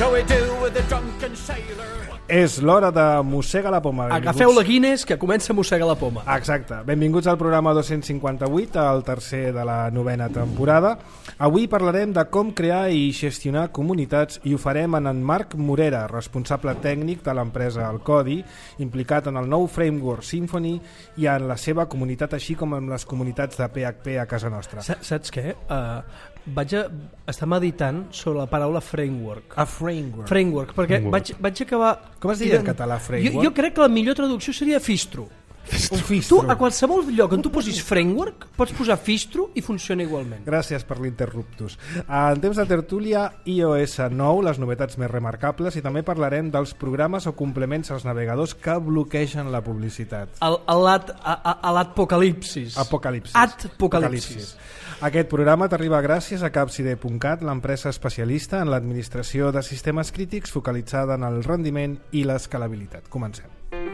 So we do with the drunken sailor. És l'hora de Mossega la Poma. Agafeu la Guinness, que comença a mossegar la poma. Exacte. Benvinguts al programa 258, el tercer de la novena temporada. Avui parlarem de com crear i gestionar comunitats i ho farem en Marc Morera, responsable tècnic de l'empresa El Codi, implicat en el nou framework Symfony i en la seva comunitat, així com en les comunitats de PHP a casa nostra. Saps què? Vaig estar meditant sobre la paraula framework. Framework, perquè vaig acabar... Com es diria en català, framework? Jo crec que la millor traducció seria fistro. Tu, a qualsevol lloc on tu posis framework, pots posar fistro i funciona igualment. Gràcies per l'interruptus. En temps de tertúlia, iOS 9, les novetats més remarcables, i també parlarem dels programes o complements als navegadors que bloquegen la publicitat. L'apocalipsis. Apocalipsis. Aquest programa t'arriba gràcies a Capcide.cat, l'empresa especialista en l'administració de sistemes crítics focalitzada en el rendiment i l'escalabilitat. Comencem.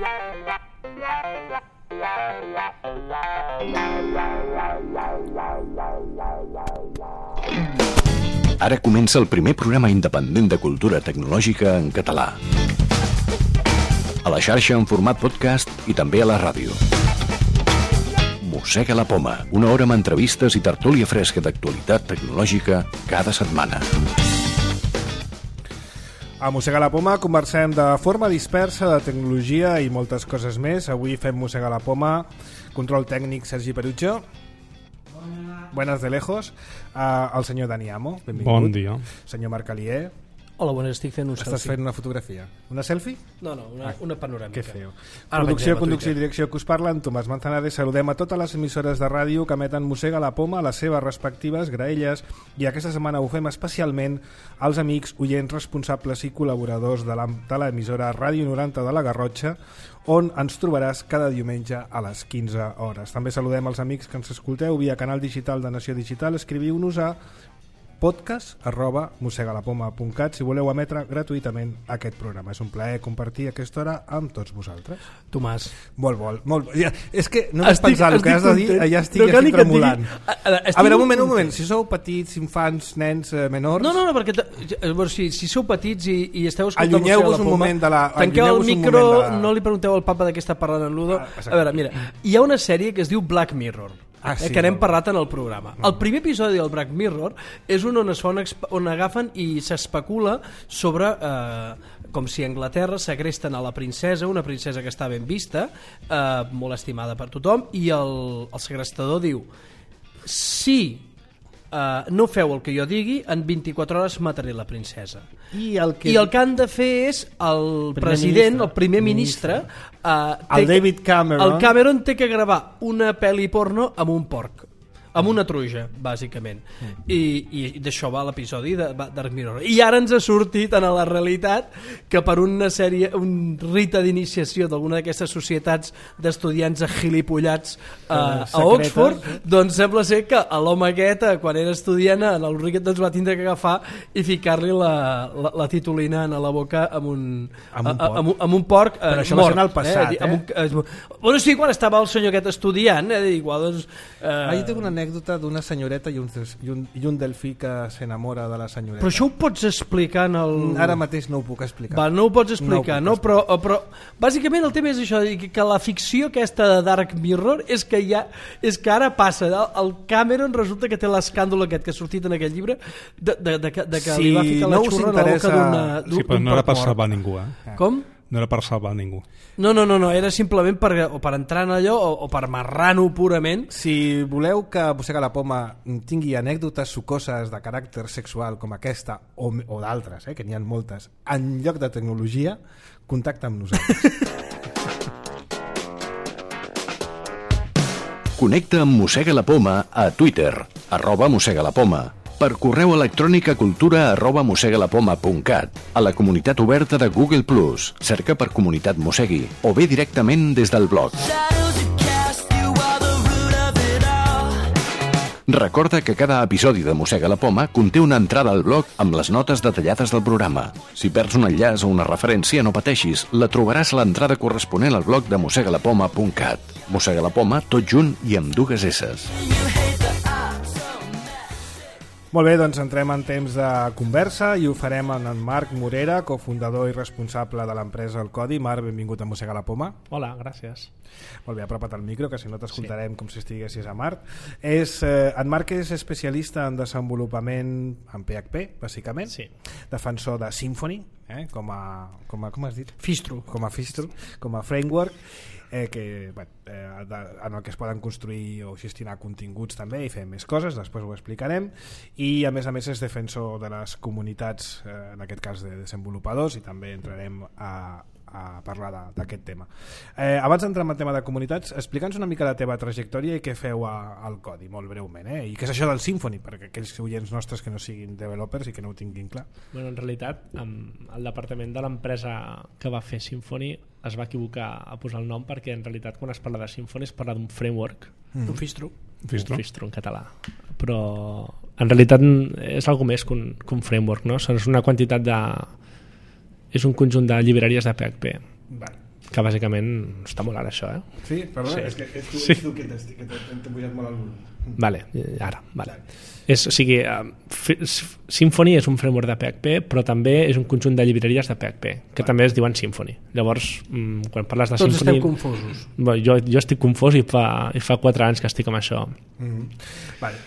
Ara comença el primer programa independent de cultura tecnològica en català. A la xarxa en format podcast i també a la ràdio. Mossega la Poma, una hora amb entrevistes i tertúlia fresca d'actualitat tecnològica cada setmana. A Mossega la Poma conversem de forma dispersa de tecnologia i moltes coses més. Avui fem Mossega la Poma, control tècnic Sergi Perucho. Buenas de lejos. El senyor Dani Amo, benvingut. Bon dia. Senyor Marc Alier. Hola, bones, estic fent un selfie. Estàs fent una fotografia? Una selfie? No, una panoràmica. Que feo. Producció, conducció i direcció que us parlen, Tomàs Manzanares. Saludem a totes les emissores de ràdio que emeten Mossega la Poma a les seves respectives graelles, i aquesta setmana ho fem especialment als amics, oients, responsables i col·laboradors de l'emissora Ràdio 90 de la Garrotxa, on ens trobaràs cada diumenge a les 15 hores. També saludem els amics que ens escolteu via canal digital de Nació Digital. Escriviu-nos a podcast@mossegalapoma.cat si voleu emetre gratuïtament aquest programa. És un plaer compartir aquesta hora amb tots vosaltres. Tomàs. Molt. Ja, és que no m'has pensat el que has de dir, ja estic tremolant. A veure, un moment. Si sou petits, infants, nens, menors... No, perquè si sou petits i esteu escoltant... Allunyeu-vos un moment de la... Tanqueu el micro, no li pregunteu al papa de què està parlant en Ludo. A veure, mira, hi ha una sèrie que es diu Black Mirror, que n'hem parlat en el programa. El primer episodi del Black Mirror és on agafen i s'especula sobre com si a Anglaterra segresten a la princesa, una princesa que està ben vista, molt estimada per tothom, i el segrestador diu: si no feu el que jo digui, en 24 hores mataré la princesa. I el que han de fer és el president, el primer ministre, el David Cameron. El Cameron té que gravar una pel·li porno amb un porc, amb una truja, bàsicament. I d'això va l'episodi de Dark Mirror. I ara ens ha sortit en la realitat que per una sèrie, un rite d'iniciació d'alguna d'aquestes societats d'estudiants agilipollats a Oxford, doncs sembla ser que l'home aquest, quan era estudiant, el Ricket doncs va tindre que agafar i ficar-li la titulina en la boca amb un porc però això mort. Va ser en el passat, Bueno, sí, quan estava el senyor aquest estudiant, igual doncs... Ahí tinc una anècdota d'una senyoreta i un delfí que s'enamora de la senyoreta. Però això ho pots explicar en el... Ara mateix no ho puc explicar. No ho pots explicar, no? Però bàsicament el tema és això, que la ficció aquesta de Dark Mirror és que ara passa. El Cameron resulta que té l'escàndol aquest que ha sortit en aquest llibre de que li va ficar la xurra a la boca d'un... Sí, però no era per salvar ningú, Com? No era per salvar ningú. No, era simplement per entrar en allò o per marrar-ho purament. Si voleu que Mossega la Poma tingui anècdotes sucoses de caràcter sexual com aquesta o d'altres, que n'hi ha moltes, en lloc de tecnologia, contacta amb nosaltres. Connecta amb Mossega la Poma a Twitter, @mossegalapoma. Per correu electrònic a cultura@mossegalapoma.cat, a la comunitat oberta de Google+, cerca per Comunitat Mossegui, o bé directament des del blog. Recorda que cada episodi de Mossega la Poma conté una entrada al blog amb les notes detallades del programa. Si perds un enllaç o una referència, no pateixis, la trobaràs a l'entrada corresponent al blog de mossegalapoma.cat. Mossega la Poma, tot junt i amb dues esses. Molt bé, doncs entrem en temps de conversa i ho farem amb en Marc Morera, cofundador i responsable de l'empresa El Codi. Marc, benvingut a Mossega la Poma. Hola, gràcies. Molt bé, apropa't al micro, que si no t'escoltarem com si estiguessis a Mart. En Marc és especialista en desenvolupament en PHP, bàsicament. Sí. Defensor de Symfony, com has dit? Fistro. Com a framework. En el que es poden construir o gestionar continguts també i fer més coses, després ho explicarem, i a més és defensor de les comunitats, en aquest cas de desenvolupadors, i també entrarem a parlar d'aquest tema. Abans d'entrar en el tema de comunitats, explica'ns una mica la teva trajectòria i què feu al Codi, molt breument, i què és això del Symfony, perquè aquells oients nostres que no siguin developers i que no ho tinguin clar. Bueno, en realitat, el departament de l'empresa que va fer Symfony es va equivocar a posar el nom, perquè en realitat quan es parla de Symfony es parla d'un framework, un fistro en català, però en realitat és algo més que un framework, no? És una quantitat és un conjunt de llibreries de PHP. Vale. Que bàsicament està molt ara això, Sí, perdona, sí. És que ets tu que t'he pujat molt al volum. Vale. O sigui, Symfony és un framework de PHP, però també és un conjunt de llibreries de PHP, que també es diuen Symfony. Llavors, quan parles de Tots Symfony... estem confosos. Jo estic confós i fa 4 anys que estic amb això. Vale.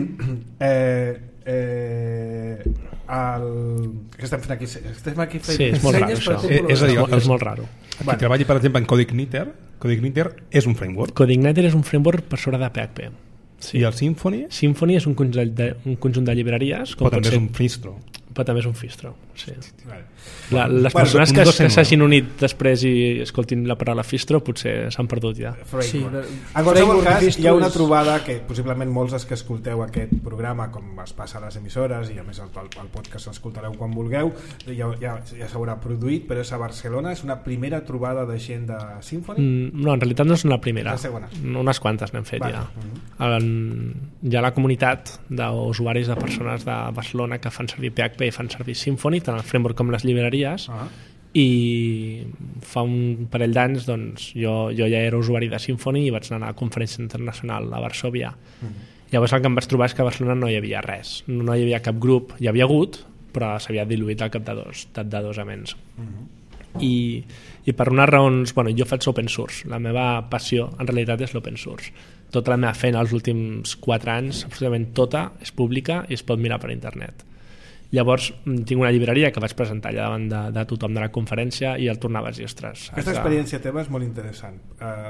Què estem fent aquí? Estem aquí fent... Sí, és molt raro això. És molt raro. Qui treballi, per exemple, en CodeIgniter és un framework. CodeIgniter és un framework per sobre de PHP. Sí. I el Symfony? Symfony és un conjunt de llibreries. Però també és un fistro. Però també és un fistro, sí. Vale. Les persones que s'hagin unit després i escoltin la paraula fistro potser s'han perdut ja. Sí, en qualsevol cas hi ha una trobada que possiblement molts dels que escolteu aquest programa, com es passa a les emissores, i a més el podcast l'escoltareu quan vulgueu, ja s'haurà produït, però és a Barcelona. És una primera trobada de gent de Symfony? No, en realitat no és una primera. La segona? Unes quantes n'hem fet ja. Hi ha la comunitat d'usuaris, de persones de Barcelona que fan servir PHP i fan servir Symfony, tant el framework com les llibreries, i fa un parell d'anys doncs, jo ja era usuari de Symfony i vaig anar a la conferència internacional a Varsòvia. Llavors el que em vaig trobar és que a Barcelona no hi havia res, no hi havia cap grup, hi havia hagut, però s'havia diluït al cap de dos aments. I per unes raons, jo faig open source, la meva passió en realitat és l'open source. Tota la meva feina els últims 4 anys, absolutament tota, és pública i es pot mirar per internet. Llavors tinc una llibreria que vaig presentar allà davant de tothom de la conferència i el tornava a dir, ostres... Aquesta experiència teva és molt interessant,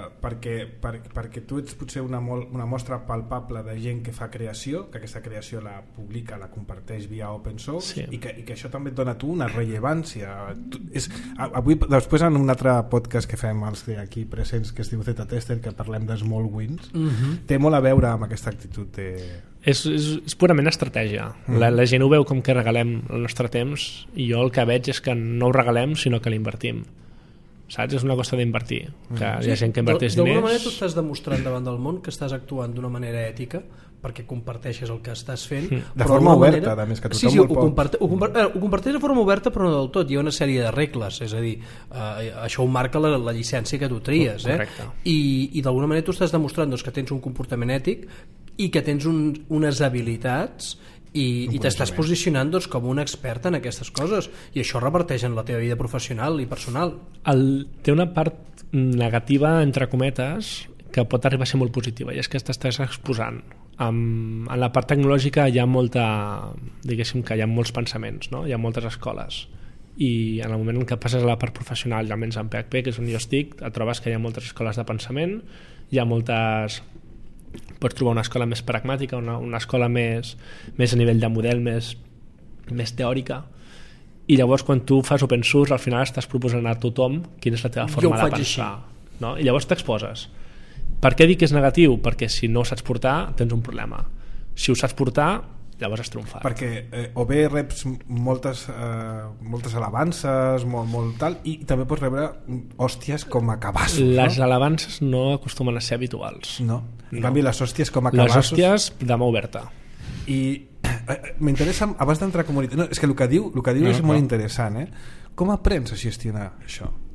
perquè tu ets potser una mostra palpable de gent que fa creació, que aquesta creació la publica, la comparteix via open source, sí. i que això també et dona a tu una rellevància. Avui, després en un altre podcast que fem els aquí presents, que es diu Zeta Tester, que parlem de small wins, té molt a veure amb aquesta actitud de... És purament estratègia. La gent ho veu com que regalem el nostre temps, i jo el que veig és que no ho regalem sinó que l'invertim, saps? És una qüestió d'invertir, que hi ha gent que inverteix diners. D'alguna manera tu estàs demostrant davant del món que estàs actuant d'una manera ètica perquè comparteixes el que estàs fent de forma oberta, a més, que tothom ho comparteix de forma oberta, però no del tot. Hi ha una sèrie de regles, és a dir, això ho marca la llicència que tu tries, i d'alguna manera tu estàs demostrant que tens un comportament ètic i que tens unes habilitats i t'estàs posicionant com un expert en aquestes coses, i això reverteix en la teva vida professional i personal. Té una part negativa, entre cometes, que pot arribar a ser molt positiva, i és que t'estàs exposant. En la part tecnològica hi ha diguéssim que hi ha molts pensaments, no? Hi ha moltes escoles, i en el moment en què passes a la part professional, almenys en PHP, que és on jo estic, et trobes que hi ha moltes escoles de pensament, hi ha moltes... Pots trobar una escola més pragmàtica, una escola més a nivell de model, més teòrica, i llavors quan tu fas open source al final estàs proposant a tothom quina és la teva forma de pensar, no? I llavors t'exposes. Per què dic que és negatiu? Perquè si no ho saps portar tens un problema. Si ho saps portar, llavors has triomfat. Perquè o bé reps moltes alabances, molt tal, i també pots rebre hòsties com a cabassos. Les alabances no acostumen a ser habituals. No? En canvi, les hòsties com a cabassos... Les hòsties de mà oberta. I m'interessa, abans d'entrar a comunitat... No, és que el que diu és molt interessant, Com aprens a gestionar això?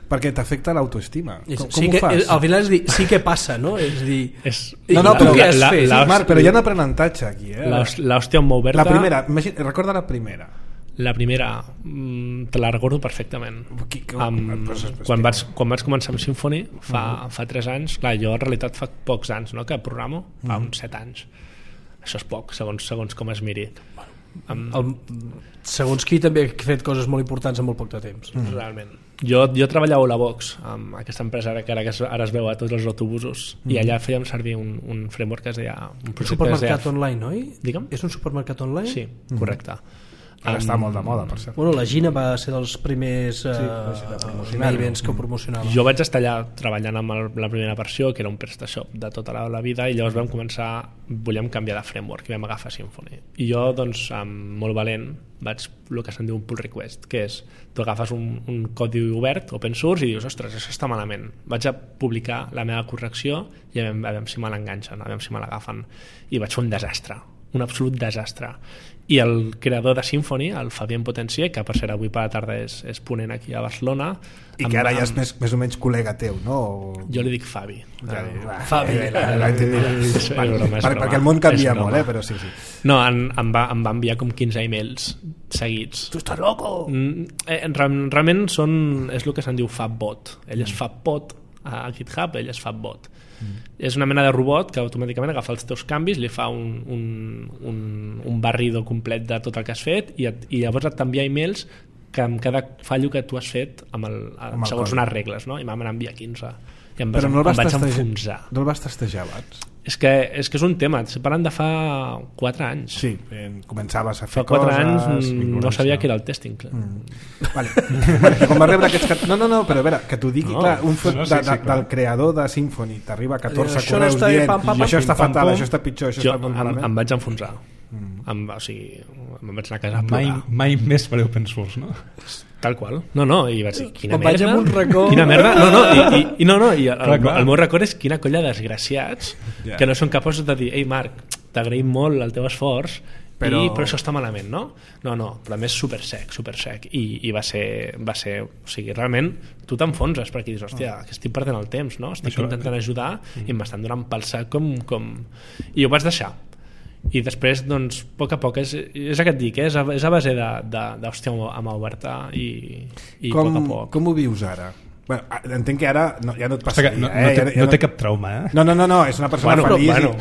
perquè t'afecta l'autoestima. Com sí ho fas? Al final és dir, sí que passa, no? És dir... No, però què has fet? Marc, però hi ha un aprenentatge aquí. L'hòstia on m'ha oberta... La primera, recorda la primera. La primera, te la recordo perfectament. Quan vaig començar amb Symfony, fa 3 anys, clar, jo en realitat fa pocs anys, no?, que programo, fa uns 7 anys. Això és poc, segons com es miri. Segons qui també ha fet coses molt importants en molt poc de temps. Realment. Jo treballava a la Vox, amb aquesta empresa que ara es veu a tots els autobusos, i allà fèiem servir un framework que es deia... Un supermercat online, oi? Digue'm? És un supermercat online? Sí, correcte. Ara està molt de moda, per cert. Bueno, la Gina va ser dels primers events que ho promocionava. Jo vaig estar allà treballant amb la primera versió, que era un PrestaShop de tota la vida, i llavors vam començar, volíem canviar de framework i vam agafar Symfony. I jo, doncs, molt valent, vaig el que se'n diu un pull request, que és, tu agafes un codi obert, open source, i dius, ostres, això està malament. Vaig a publicar la meva correcció i a veure si me l'enganxen, a veure si me l'agafen. I vaig fer un desastre, un absolut desastre. I el creador de Symfony, el Fabián Potencier, que per ser avui per la tarda és ponent aquí a Barcelona, i que ara ja és més o menys col·lega teu, no? Jo li dic Fabi. Fabi. Perquè el món canvia molt, però sí. No, em va enviar com 15 emails seguits. Tu estàs loco! Realment és el que se'n diu FabBot. Ell és FabBot a GitHub, ell és FabBot. És una mena de robot que automàticament agafa els teus canvis, li fa un barrido complet de tot el que has fet i llavors et t'envia emails que amb cada fallo que tu has fet segons unes regles, no? I m'han enviar 15 i em vaig enfonsar. No el vas testejar abans? És que és un tema, estic parlant de fa 4 anys. Sí, començaves a fer coses... Fa 4 anys no sabia que era el testing. Vale. Com va rebre aquests... No, però a veure, que t'ho digui, clar, un fot del creador de Symfony t'arriba 14 correus dient això està fatal, això està pitjor, això està molt malament. Em vaig enfonsar. O sigui, me'n vaig anar a casa a plorar. Mai més per open source, no? Tal qual. No, i vaig dir, quina merda. Vaig amb un racó. Quina merda. I el meu record és quina colla de desgraciats que no són capaços de dir, ei Marc, t'agraïm molt el teu esforç, però això està malament, no? No, però a més super sec. I va ser, o sigui, realment tu t'enfonses perquè dius, hòstia, que estic perdent el temps, no? Estic intentant ajudar i m'estan donant pel sac com... I ho vaig deixar. I després, doncs, a poc és el que et dic, és a base d'hòstia amb oberta i a poc. Com ho vius ara? Bueno, entenc que ara ja no et passa no té cap trauma, No, és una persona feliç.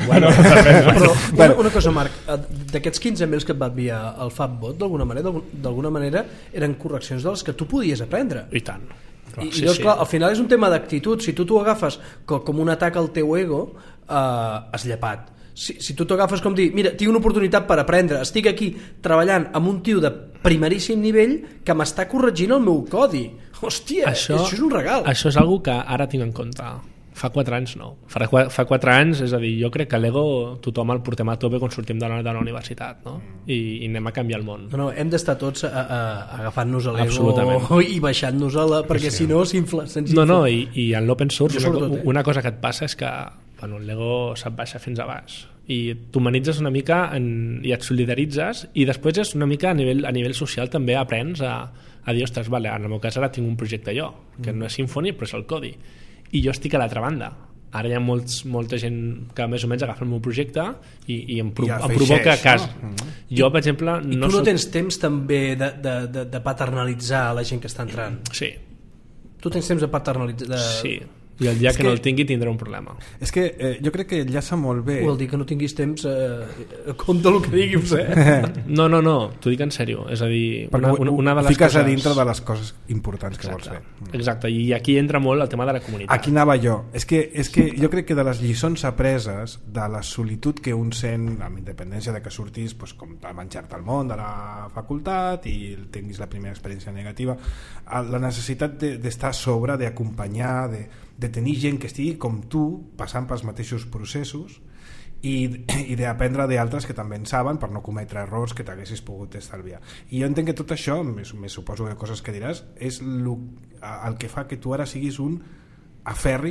Però una cosa, Marc, d'aquests 15 mails que et va enviar el FabBot, d'alguna manera eren correccions de les que tu podies aprendre. I tant. I llavors, clar, al final és un tema d'actitud. Si tu t'ho agafes com un atac al teu ego, has llepat. Si tu t'ho agafes com dir, mira, tinc una oportunitat per aprendre, estic aquí treballant amb un tio de primeríssim nivell que m'està corregint el meu codi. Hòstia, això és un regal. Això és algo que ara tinc en compte. Fa 4 anys no. Fa 4 anys, és a dir, jo crec que l'ego tothom el portem a tope quan sortim de la universitat, no? I anem a canviar el món. No, hem d'estar tots agafant-nos a l'ego i baixant-nos-la, perquè si no s'infla. No, i en l'open source una cosa que et passa és que l'ego se't baixa fins a baix i t'humanitzes una mica i et solidaritzes i després és una mica a nivell social també aprens a dir, ostres, vale, en el meu cas ara tinc un projecte jo, que no és Symfony però és el codi, i jo estic a l'altra banda. Ara hi ha molta gent que més o menys agafa el meu projecte i em provoca cas. Jo, per exemple... I tu no tens temps també de paternalitzar la gent que està entrant? Sí. Tu tens temps de paternalitzar... Sí. I el dia que no el tingui tindrà un problema. És que jo crec que enllaça molt bé. Vol dir que no tinguis temps compte el que diguis, No, t'ho dic en sèrio. És a dir, una de les fiques coses... a dintre de les coses importants que vols fer. Exacte, i aquí entra molt el tema de la comunitat. Aquí anava jo. És que jo crec que de les lliçons apreses de la solitud que un sent amb independència de que surtis com a menjar-te al món de la facultat i tinguis la primera experiència negativa, la necessitat d'estar a sobre, d'acompanyar, de tenir gent que estigui com tu passant pels mateixos processos i d'aprendre d'altres que també en saben per no cometre errors que t'haguessis pogut estalviar. I jo entenc que tot això, més suposo que coses que diràs, és el que fa que tu ara siguis un aferri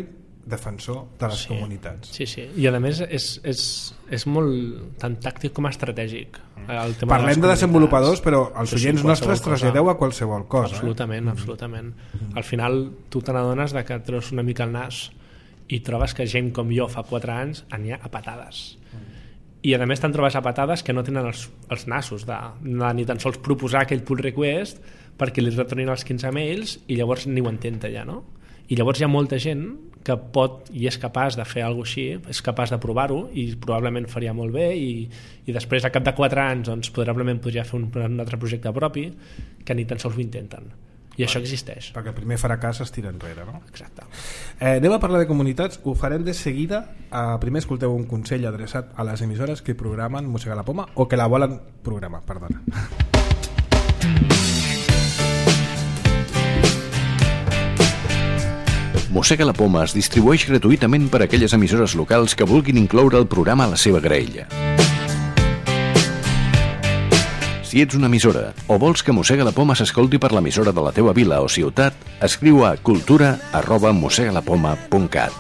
defensor de les comunitats. Sí, i a més és molt tan tàctic com estratègic. Parlem de desenvolupadors, però els oients nostres traslladeu a qualsevol cosa. Absolutament. Al final tu te n'adones que treus una mica el nas i trobes que gent com jo fa 4 anys n'hi ha a patades. I a més te'n trobes a patades que no tenen els nassos de ni tan sols proposar aquell pull request perquè li retornin els 15 mails i llavors ni ho intenta ja, no? I llavors hi ha molta gent que pot i és capaç de fer alguna cosa així, és capaç de provar-ho i probablement faria molt bé i després a cap de 4 anys doncs, probablement podria fer un altre projecte propi que ni tan sols ho intenten. I això existeix. Perquè el primer fracàs es tira enrere, no? Exacte. Anem a parlar de comunitats, ho farem de seguida. Primer escolteu un consell adreçat a les emissores que programen Mossega la Poma o que la volen programar, perdona. Mossega la Poma es distribueix gratuïtament per a aquelles emissores locals que vulguin incloure el programa a la seva graella. Si ets una emissora o vols que Mossega la Poma s'escolti per l'emissora de la teua vila o ciutat, escriu a cultura@mossegalapoma.cat.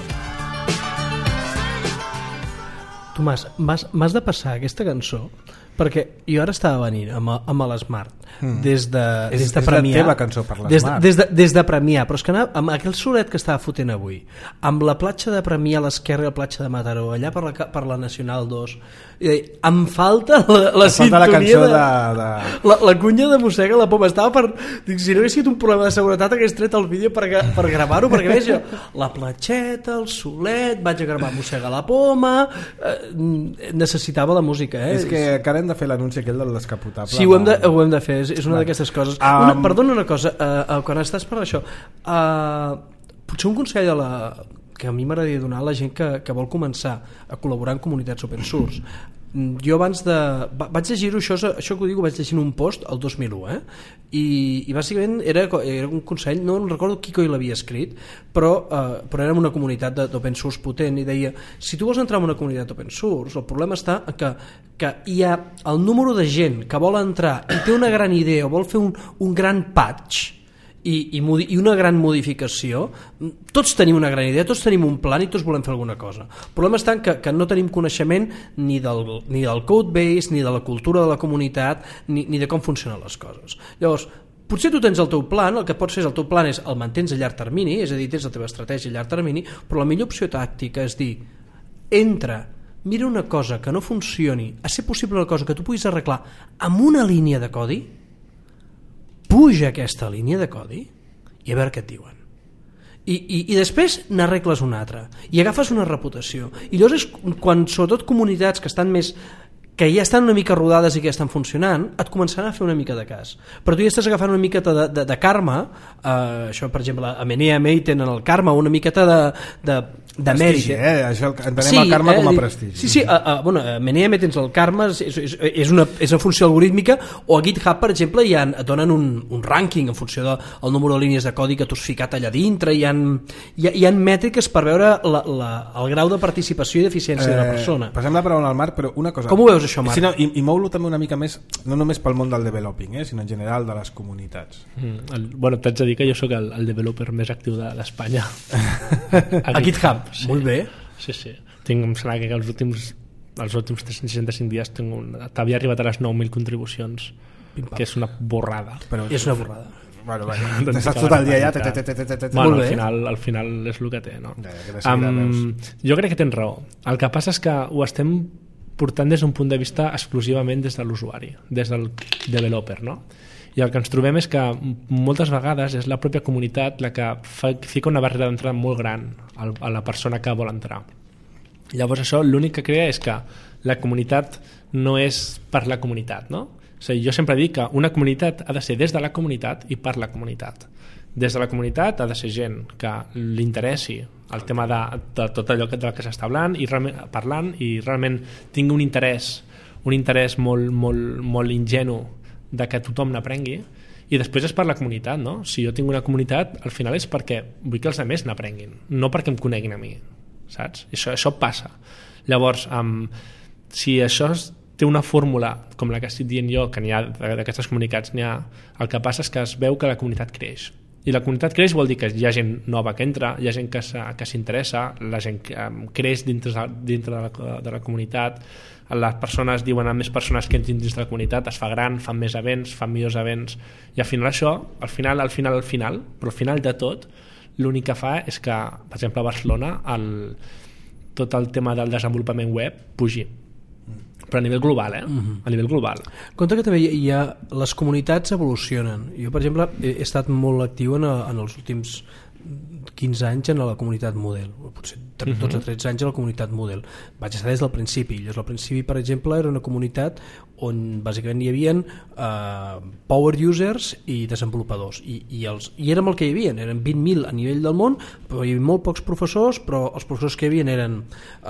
Tomàs, m'has de passar aquesta cançó perquè jo ara estava venint amb l'Smart des de Premià. És la teva cançó per l'Smart. Des de Premià, però és que anava amb aquell solet que estava fotent avui, amb la platja de Premià a l'esquerra i la platja de Mataró, allà per la Nacional 2, i deia, em falta la sintonia, la cançó la cunya de Mossega la Poma. Estava per... Dic, si no hagués sigut un problema de seguretat hagués tret el vídeo per gravar-ho, perquè veig jo, la platxeta, el solet, vaig a gravar Mossega la Poma, necessitava la música, És que encara hem de fer l'anunci aquell del descapotable. Sí, ho hem de fer, és una d'aquestes coses. Perdona una cosa, quan estàs per això, potser un consell que a mi m'agradaria donar a la gent que vol començar a col·laborar en comunitats open source. Jo abans vaig llegir-ho, això que ho dic, ho vaig llegir en un post el 2001, i bàsicament era un consell, no recordo qui coi l'havia escrit, però era una comunitat d'open source potent, i deia, si tu vols entrar en una comunitat open source, el problema està que hi ha el número de gent que vol entrar i té una gran idea o vol fer un gran patch i una gran modificació. Tots tenim una gran idea, tots tenim un plan i tots volem fer alguna cosa. El problema està que no tenim coneixement ni del code base, ni de la cultura de la comunitat, ni de com funcionen les coses. Llavors, potser tu tens el teu plan, el que pots fer el teu plan és el mantens a llarg termini, és a dir, tens la teva estratègia a llarg termini, però la millor opció tàctica és dir, entra, mira una cosa que no funcioni, a ser possible una cosa que tu puguis arreglar amb una línia de codi, puja aquesta línia de codi i a veure què et diuen. I després n'arregles una altra i agafes una reputació. I llavors és quan, sobretot comunitats que estan més, que ja estan una mica rodades i que ja estan funcionant, et començaran a fer una mica de cas. Però tu ja estàs agafant una miqueta de karma, això per exemple a Menea May tenen el karma, una miqueta de mèrit. Això entenem el karma com a prestigi. Sí, bueno, a Menea May tens el karma, és una funció algorítmica, o a GitHub per exemple et donen un rànquing en funció del número de línies de codi que tu has ficat allà dintre, hi ha mètriques per veure el grau de participació i d'eficiència de la persona. Passem la paraula al Marc, però una cosa... Com ho veus això, Marc? Sí, no, i mou-lo també una mica més, no només pel món del developing, sinó en general de les comunitats. Bueno, t'haig de dir que jo sóc el developer més actiu d'Espanya. A GitHub? Sí. Molt bé. Sí. Em sembla que els últims 365 dies t'havia arribat a les 9.000 contribucions, que és una borrada. És una borrada. Bueno, estàs tot el dia allà. Bueno, al final és el que té, no? Jo crec que tens raó. El que passa és que ho estem portant des d'un punt de vista exclusivament des de l'usuari, des del developer, no? I el que ens trobem és que moltes vegades és la pròpia comunitat la que fica una barrera d'entrada molt gran a la persona que vol entrar. Llavors això l'únic que crea és que la comunitat no és per la comunitat, no? O sigui, jo sempre dic que una comunitat ha de ser des de la comunitat i per la comunitat. Des de la comunitat ha de ser gent que li interessi el tema de tot allò del que s'està parlant i realment tingui un interès molt ingenu de que tothom n'aprengui, i després és per la comunitat, no? Si jo tinc una comunitat, al final és perquè vull que els altres n'aprenguin, no perquè em coneguin a mi, saps? Això passa. Llavors, si això té una fórmula com la que estic dient jo, que n'hi ha d'aquestes comunitats, el que passa és que es veu que la comunitat creix, I la comunitat creix vol dir que hi ha gent nova que entra, hi ha gent que s'interessa, la gent que creix dintre de la comunitat, les persones diuen a més persones que entrin dins de la comunitat, es fa gran, fan més events, fan millors events, i al final això, al final, però al final de tot, l'únic que fa és que, per exemple, a Barcelona tot el tema del desenvolupament web pugi, però a nivell global, a nivell global. Compte que també les comunitats evolucionen. Jo, per exemple, he estat molt actiu en els últims 15 anys en la comunitat Moodle, potser 12 o 13 anys a la comunitat Moodle. Vaig estar des del principi. Al principi, per exemple, era una comunitat on bàsicament hi havia power users i desenvolupadors, i érem el que hi havia, eren 20.000 a nivell del món, però hi havia molt pocs professors, però els professors que hi havia eren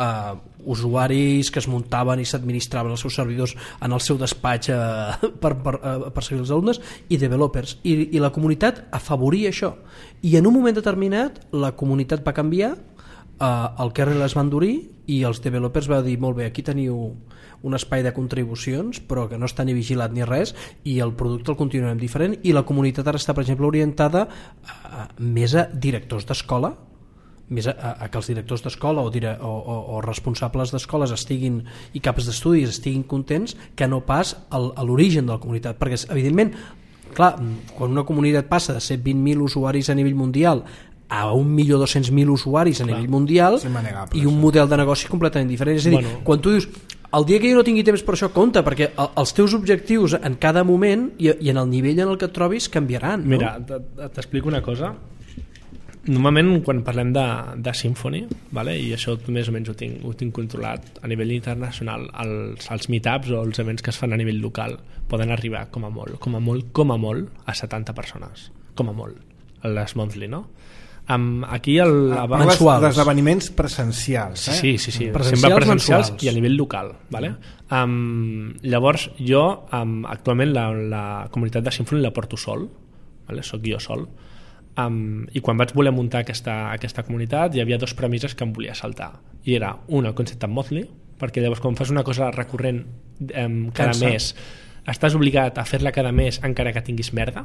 usuaris que es muntaven i s'administraven els seus servidors en el seu despatx per seguir els alumnes, i developers, i la comunitat afavoria això, i en un moment determinat la comunitat va canviar, el kernel es va endurir i els developers va dir, molt bé, aquí teniu un espai de contribucions però que no està ni vigilat ni res, i el producte el continuarem diferent, i la comunitat ara està, per exemple, orientada més a directors d'escola, més a que els directors d'escola o responsables d'escoles estiguin, i caps d'estudis estiguin contents, que no pas a l'origen de la comunitat, perquè evidentment, clar, quan una comunitat passa de ser 20.000 usuaris a nivell mundial a 1.200.000 usuaris a nivell mundial, i un model de negoci completament diferent. És a dir, quan tu dius el dia que jo no tingui temps per això, compta, perquè els teus objectius en cada moment i en el nivell en el que et trobis canviaran, no? Mira, t'explico una cosa. Normalment quan parlem de Symfony, vale? I això més o menys ho tinc controlat a nivell internacional, els meetups o els events que es fan a nivell local poden arribar com a molt a 70 persones, com a molt, a les monthly, no? Aquí mensuals, d'esdeveniments presencials, sí, sempre presencials i a nivell local, vale? Llavors jo actualment la comunitat de Symfony la porto sol, vale? Soc jo sol, i quan vaig voler muntar aquesta comunitat hi havia dos premisses que em volia saltar, i era una, el concepte monthly, perquè llavors quan fas una cosa recurrent cada mes estàs obligat a fer-la cada mes encara que tinguis merda.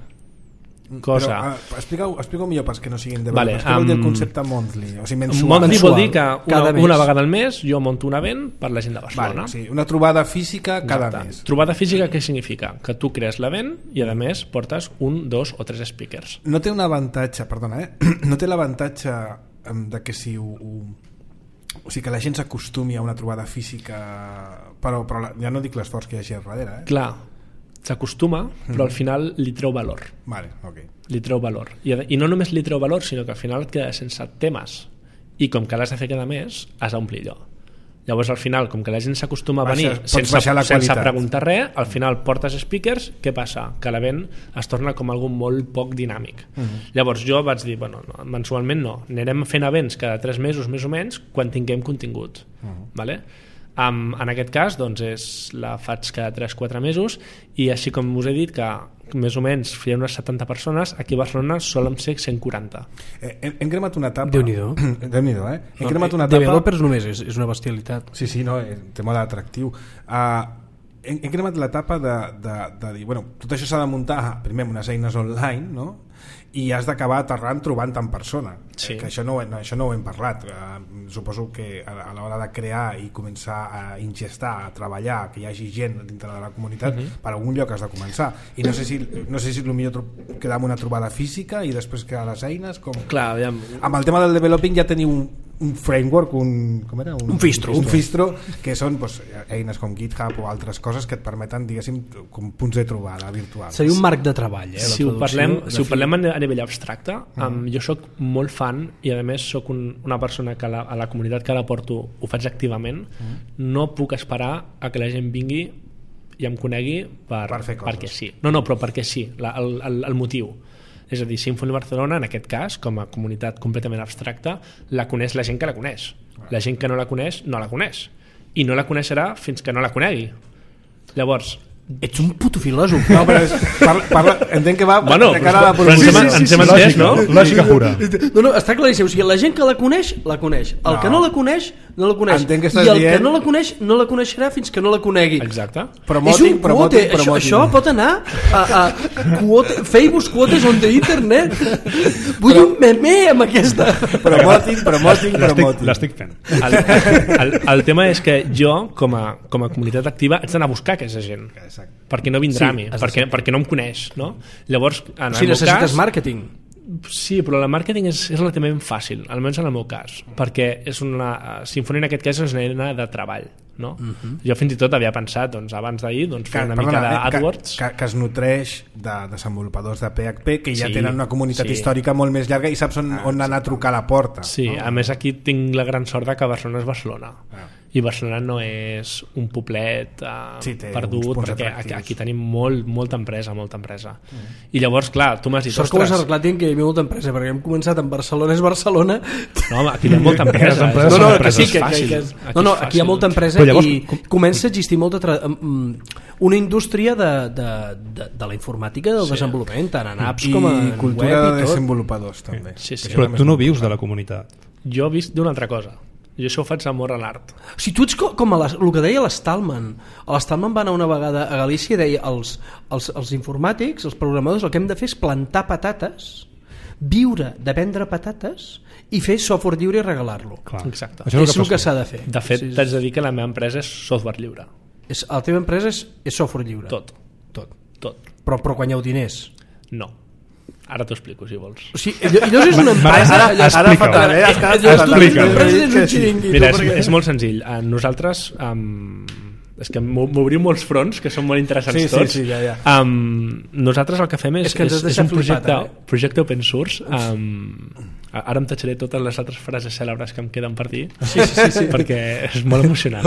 Cosa. Però explica-ho millor pels que no siguin developers. Què vol dir el concepte monthly? O sigui, mensual. Monthly vol dir que una vegada al mes jo monto un event per la gent de Barcelona. Sí, una trobada física cada mes. Trobada física què significa? Que tu crees l'event i a més portes 1, 2 o 3 speakers. No té un avantatge, perdona, no té l'avantatge de que si o sigui, que la gent s'acostumi a una trobada física, però ja no dic l'esforç que hi hagi al darrere. Clar, s'acostuma, però al final li treu valor. Vale, okay. Li treu valor. I no només li treu valor, sinó que al final et queda sense temes. I com que l'has de fer cada mes, has d'omplir allò. Llavors al final, com que la gent s'acostuma a venir sense preguntar res, al final portes speakers, què passa? Que l'event es torna com algo molt poc dinàmic. Llavors jo vaig dir, bueno, mensualment no, anirem fent events cada 3 mesos més o menys quan tinguem contingut. Vale? En aquest cas doncs la faig cada 3-4 mesos, i així com us he dit que més o menys feia unes 70 persones, aquí a Barcelona solen ser 140. Hem cremat una etapa. Déu-n'hi-do. Déu-n'hi-do, Hem cremat una etapa. Developers només és una bestialitat. Sí, no, té molt atractiu. Hem cremat l'etapa de dir, bueno, tot això s'ha de muntar primer amb unes eines online, no? I has d'acabar aterrant trobant en persona, que això no ho hem parlat. Suposo que a l'hora de crear i començar a ingestar, a treballar, que hi hagi gent dintre de la comunitat, per algun lloc has de començar, i no sé si el millor quedar amb una trobada física i després crear les eines com... Clar, amb el tema del developing ja teniu un framework, un fistro, que són eines com GitHub o altres coses que et permeten, diguéssim, com punts de trobada virtuals. Seria un marc de treball, si ho parlem a nivell abstracte, jo sóc molt fan, i a més sóc una persona que a la comunitat que la porto ho faig activament. No puc esperar a que la gent vingui i em conegui perquè sí. No, però perquè sí, el motiu. És a dir, Symfony Barcelona, en aquest cas, com a comunitat completament abstracta, la coneix la gent que la coneix. La gent que no la coneix, no la coneix. I no la coneixerà fins que no la conegui. Llavors... Ets un puto filòsof. No, però entenc que va de cara a la promoció. Ens hem entès, no? Lògica pura. No, està claríssim. O sigui, la gent que la coneix, la coneix. El que no la coneix, no la coneix. Entenc que estàs I el dient... que no la coneix no la coneixerà fins que no la conegui. Exacte. Promoting, és un quote, això pot anar a famous quotes on the internet. Vull un meme amb aquesta. Promoting. L'estic fent. El tema és que jo, com a comunitat activa, haig d'anar a buscar aquesta gent. Exacte. Perquè no vindrà a mi, has perquè no em coneix, no? Llavors, en el meu necessites cas... màrqueting. Sí, però el màrqueting és relativament fàcil, almenys en el meu cas, perquè és Symfony en aquest cas és una eina de treball, no? Jo fins i tot havia pensat, doncs, abans d'ahir, fer una mica d'AdWords. Que es nutreix de desenvolupadors de PHP que ja Sí, tenen una comunitat sí. històrica molt més llarga i saps on anar a trucar a la porta. Sí, a més aquí tinc la gran sort de que Barcelona és Barcelona. I Barcelona no és un poblet Sí, té uns perdut, punts perquè atractius. aquí tenim molta empresa. I llavors, clar, tu m'has dit, Sort que ho has arreglat dient que hi havia molta empresa, perquè hem començat en Barcelona és Barcelona. no, home, aquí hi ha molta empresa. Les empreses són són empreses que fàcils. aquí hi ha molta empresa Però llavors, i comença a existir una indústria de la informàtica del desenvolupament, tant en apps com en cultura web de i tot. desenvolupadors també. Sí. Però tu no vius de la comunitat. Jo he vist d'una altra cosa. Jo això ho faig d'amor a l'art. O sigui, tu ets com el que deia l'Stallman. L'Stallman va anar una vegada a Galícia i deia els informàtics, els programadors, el que hem de fer és plantar patates, viure de vendre patates i fer software lliure i regalar-lo. Exacte. Això És el que s'ha de fer. De fet, t'haig de dir que la meva empresa és software lliure. La teva empresa és software lliure. Tot. Però guanyeu diners. No. Ara t'ho explico, si vols. O sigui, allò és una empresa... Ara fatal, Mira, és molt senzill. Nosaltres... és que m'obriu molts fronts que són molt interessants tots. Sí, ja. Nosaltres el que fem és un projecte open source. Ara em tatxaré totes les altres frases cèlebres que em queden per dir, sí. perquè és molt emocionant.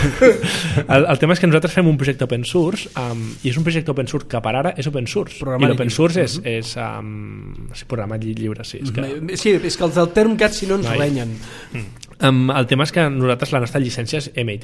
El tema és que nosaltres fem un projecte open source i és un projecte open source que per ara és open source. I l'open source és programat lliure. Sí, és que els del Termcat si no ens renyen. El tema és que nosaltres la nostra llicència és MIT.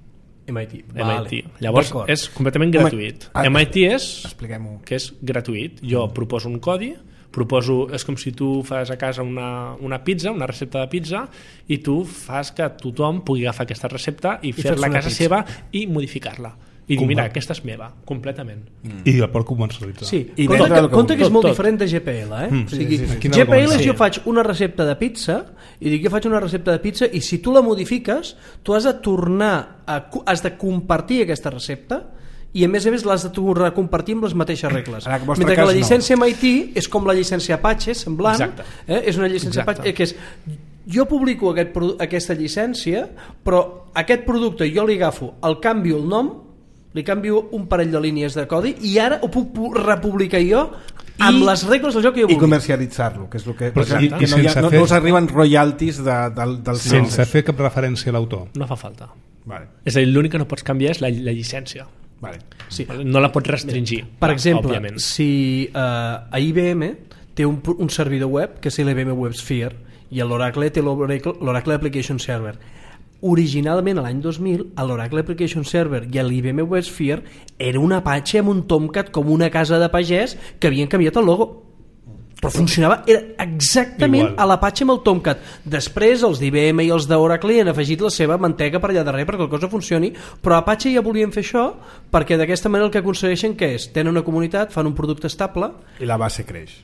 Vale. Llavors és completament gratuït. MIT expliquem-ho. que és gratuït. Jo proposo un codi, és com si tu fas a casa una pizza, una recepta de pizza, i tu fas que tothom pugui agafar aquesta recepta i fer-la a casa seva i modificar-la. I dir, mira, aquesta és meva, completament. I el pot comercialitzar. Sí, compte que és molt diferent de GPL, o sigui, GPL és jo faig una recepta de pizza i dic, jo faig una recepta de pizza i si tu la modifiques, tu has de tornar has de compartir aquesta recepta i a més l'has de tornar a compartir amb les mateixes regles. Mentre que la llicència MIT és com la llicència Apache, semblant, és una llicència Apache que és jo publico aquesta llicència, però aquest producte jo li agafo, el canvio el nom, li canvio un parell de línies de codi i ara ho puc republicar jo amb les regles del joc que jo vulgui. I comercialitzar-lo, que és el que no us arriben royalties del sense fer cap referència a l'autor. No fa falta. Vale. És a dir, l'únic que no pots canviar és la llicència. Vale. Sí. No la pots restringir. Per exemple, òbviament. si a IBM té un servidor web que és l'IBM WebSphere i l'Oracle té l'Oracle Application Server. Originalment, a l'any 2000, a l'Oracle Application Server i a l'IBM WebSphere era un Apache amb un Tomcat com una casa de pagès que havien canviat el logo. Però funcionava, era exactament a l'Apache amb el Tomcat. Després els d'IBM i els d'Oracle han afegit la seva mantega per allà darrere perquè la cosa funcioni, però Apache ja volien fer això perquè d'aquesta manera el que aconsegueixen que és, tenen una comunitat, fan un producte estable i la base creix.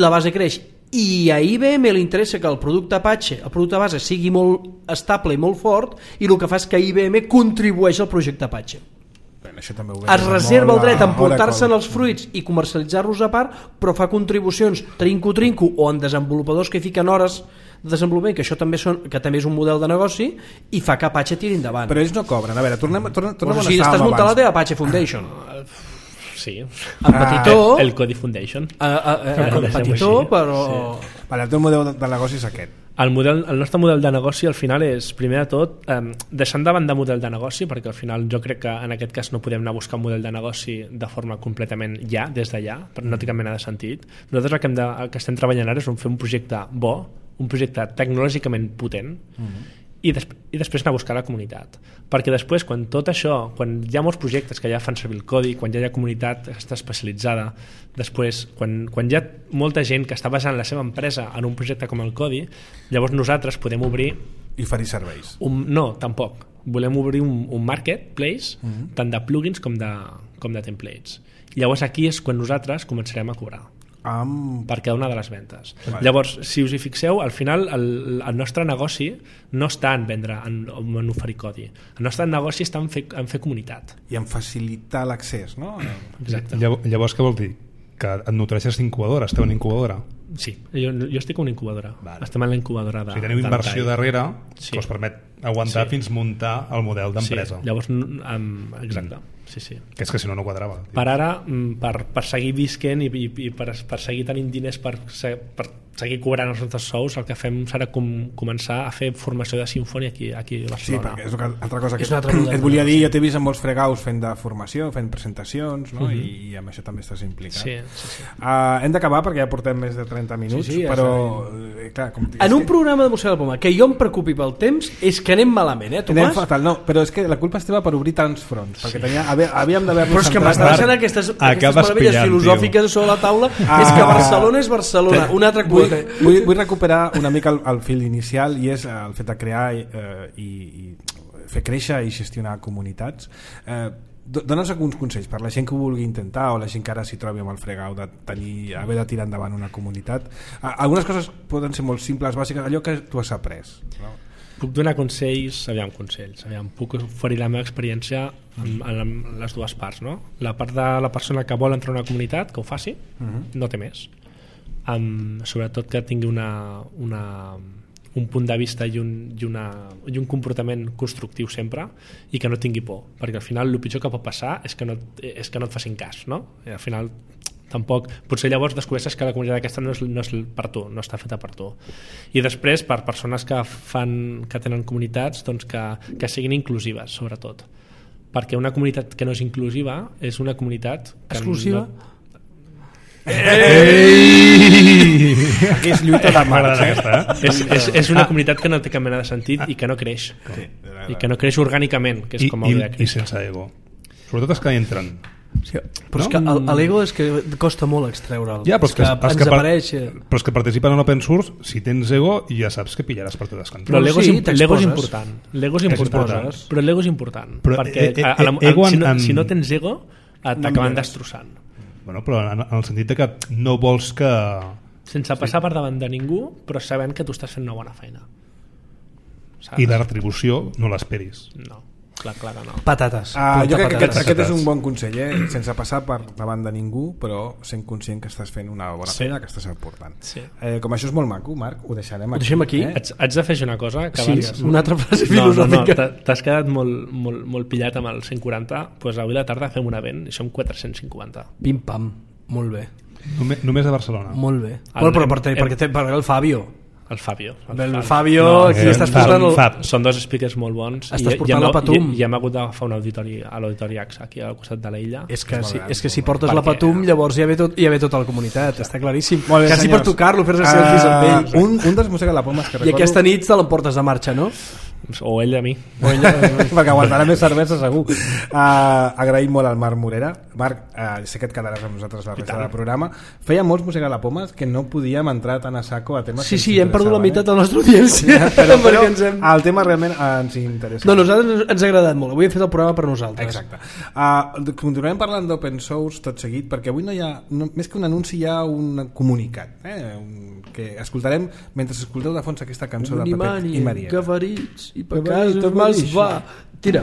I a IBM li interessa que el producte Apache, el producte base, sigui molt estable i molt fort, i el que fa és que IBM contribueix al projecte Apache. Això també ho es reserva el dret a emportar-se'n els fruits i comercialitzar-los a part, però fa contribucions trinco o en desenvolupadors que fiquen hores de desenvolupament, que això també és un model de negoci, i fa que Apache tiri endavant. Però ells no cobren. A veure, tornem on estàvem si estàs muntant la teva Apache Foundation. Sí. En petitó. El Cody Foundation. En petitó, però... Vale, el teu model de negoci és aquest. El nostre model de negoci al final és, primer de tot, deixant de banda model de negoci, perquè al final jo crec que en aquest cas no podem anar a buscar un model de negoci de forma completament des d'allà, no té cap mena de sentit. Nosaltres el que estem treballant ara és fer un projecte bo, un projecte tecnològicament potent, i després anar a buscar la comunitat, perquè després quan tot això, quan hi ha molts projectes que ja fan servir el codi, quan ja hi ha comunitat que està especialitzada, després quan hi ha molta gent que està basant la seva empresa en un projecte com el codi, llavors nosaltres podem obrir I oferir serveis. No, tampoc. Volem obrir un marketplace tant de plugins com de templates. Llavors aquí és quan nosaltres començarem a cobrar per cada una de les ventes. Llavors, si us hi fixeu, al final el nostre negoci no està en vendre, en oferir codi. El nostre negoci està en fer comunitat. I en facilitar l'accés, no? Exacte. Llavors què vol dir? Que et nutreixes d'incubadora, esteu en incubadora? Sí, jo estic en una incubadora. Estem en la incubadora de... Si teniu inversió darrere, que us permet aguantar fins muntar el model d'empresa. Sí, llavors, exacte. Sí. Que és que si no quadrava. Per ara, per seguir visquent i per seguir tenint diners per seguir cobrant els nostres sous, el que fem serà començar a fer formació de sinfònia aquí a Barcelona. Sí, perquè és altra cosa que et volia dir, jo t'he vist en molts fregaus fent de formació, fent presentacions, no? I amb això també estàs implicat. Sí. Hem d'acabar perquè ja portem més de 30 minuts, però clar, en un programa de Museu de la Poma que jo em preocupi pel temps és que anem malament, Tomàs? Anem fatal, no, però és que la culpa estava per obrir tants fronts, perquè havíem d'haver-nos però és que m'estan deixant aquestes meravelles filosòfiques sobre la taula, és que Barcelona és Barcelona, un altre quart. Vull recuperar una mica el fil inicial, i és el fet de crear i fer créixer i gestionar comunitats. Dóna'ns alguns consells per la gent que ho vulgui intentar, o la gent que ara s'hi trobi amb el fregau de haver de tirar endavant una comunitat. Algunes coses poden ser molt simples, bàsiques, allò que tu has après, no? Puc donar consells, puc oferir la meva experiència en les dues parts, no? La part de la persona que vol entrar a una comunitat, que ho faci, no té més. Sobretot que tingui un punt de vista i un comportament constructiu sempre, i que no tingui por, perquè al final el pitjor que pot passar és que no et facin cas, no? I al final tampoc, potser llavors descobreixes que la comunitat aquesta no és per tu, no està feta per tu. I després, per persones que tenen comunitats, doncs que siguin inclusives, sobretot, perquè una comunitat que no és inclusiva és una comunitat exclusiva. Aquí és lluita de marcs, és una comunitat que no té cap mena de sentit i que no creix, i que no creix orgànicament, que és com hauria de créixer. I sense ego, sobretot els que hi entren. Sí, però és que l'ego és que costa molt extreure'l, ja, però és que participen en l'open source, si tens ego ja saps que pillaràs per totes cantons. Però l'ego és important, però l'ego és important perquè si no tens ego t'acaben destrossant. Bueno, però en el sentit que no vols que... Sense passar per davant de ningú, però sabent que tu estàs fent una bona feina. I la retribució no l'esperis. No. Clar que no. Patates. Jo crec que aquest és un bon consell, sense passar per davant de ningú, però sent conscient que estàs fent una bona feina, que estàs aportant. Sí. Com això és molt maco, Marc, ho deixarem aquí. Ho deixem aquí. Haig de fer una cosa que abans... una altra frase filosòfica. No, t'has quedat molt pillat amb el 140, doncs avui a la tarda fem un event i som 450. Pim-pam, molt bé. Només a Barcelona? Molt bé. Però perquè el Fabio... El Fabio, aquí estàs portant són dos speakers molt bons. Estàs portant la Patum. I hem hagut d'agafar un auditori a l'Auditori AXA aquí al costat de la illa. És que si portes la Patum llavors ja ve tota la comunitat, està claríssim. Quasi per tocar-lo, fer-se selfies amb ells. Un dels Museu de la Poma que recordo... I aquesta nit te l'emportes de marxa, no? O ell a mi. Perquè aguantarà més cervesa segur. Agraïm molt al Marc Morera. Marc, sé que et quedaràs amb nosaltres la resta del programa. Feia molts Museu de la Poma que no podíem entrar tan a saco a temes sí, hem perdut la meitat de la nostra audiència, però el tema realment ens interessa. No, nosaltres ens ha agradat molt, avui hem fet el programa per nosaltres. Exacte. Continuarem parlant d'open source tot seguit, perquè avui no hi ha, més que un anunci, hi ha un comunicat que escoltarem mentre escolteu de fons aquesta cançó de Pepet i Maria. Gavarits i per casa más va. Tira.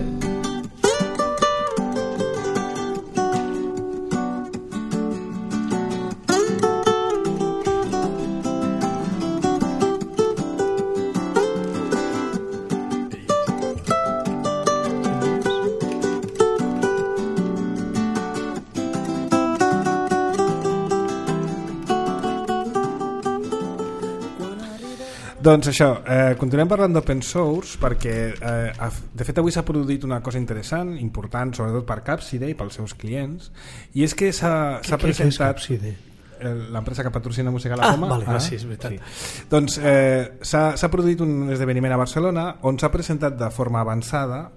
Doncs això, continuem parlant d'open source perquè de fet avui s'ha produït una cosa interessant, important, sobretot per Capside i pels seus clients, i és que s'ha presentat l'empresa que patrocina Musega la Poma. Sí, és veritat. Sí. Doncs s'ha produït un esdeveniment a Barcelona on s'ha presentat de forma avançada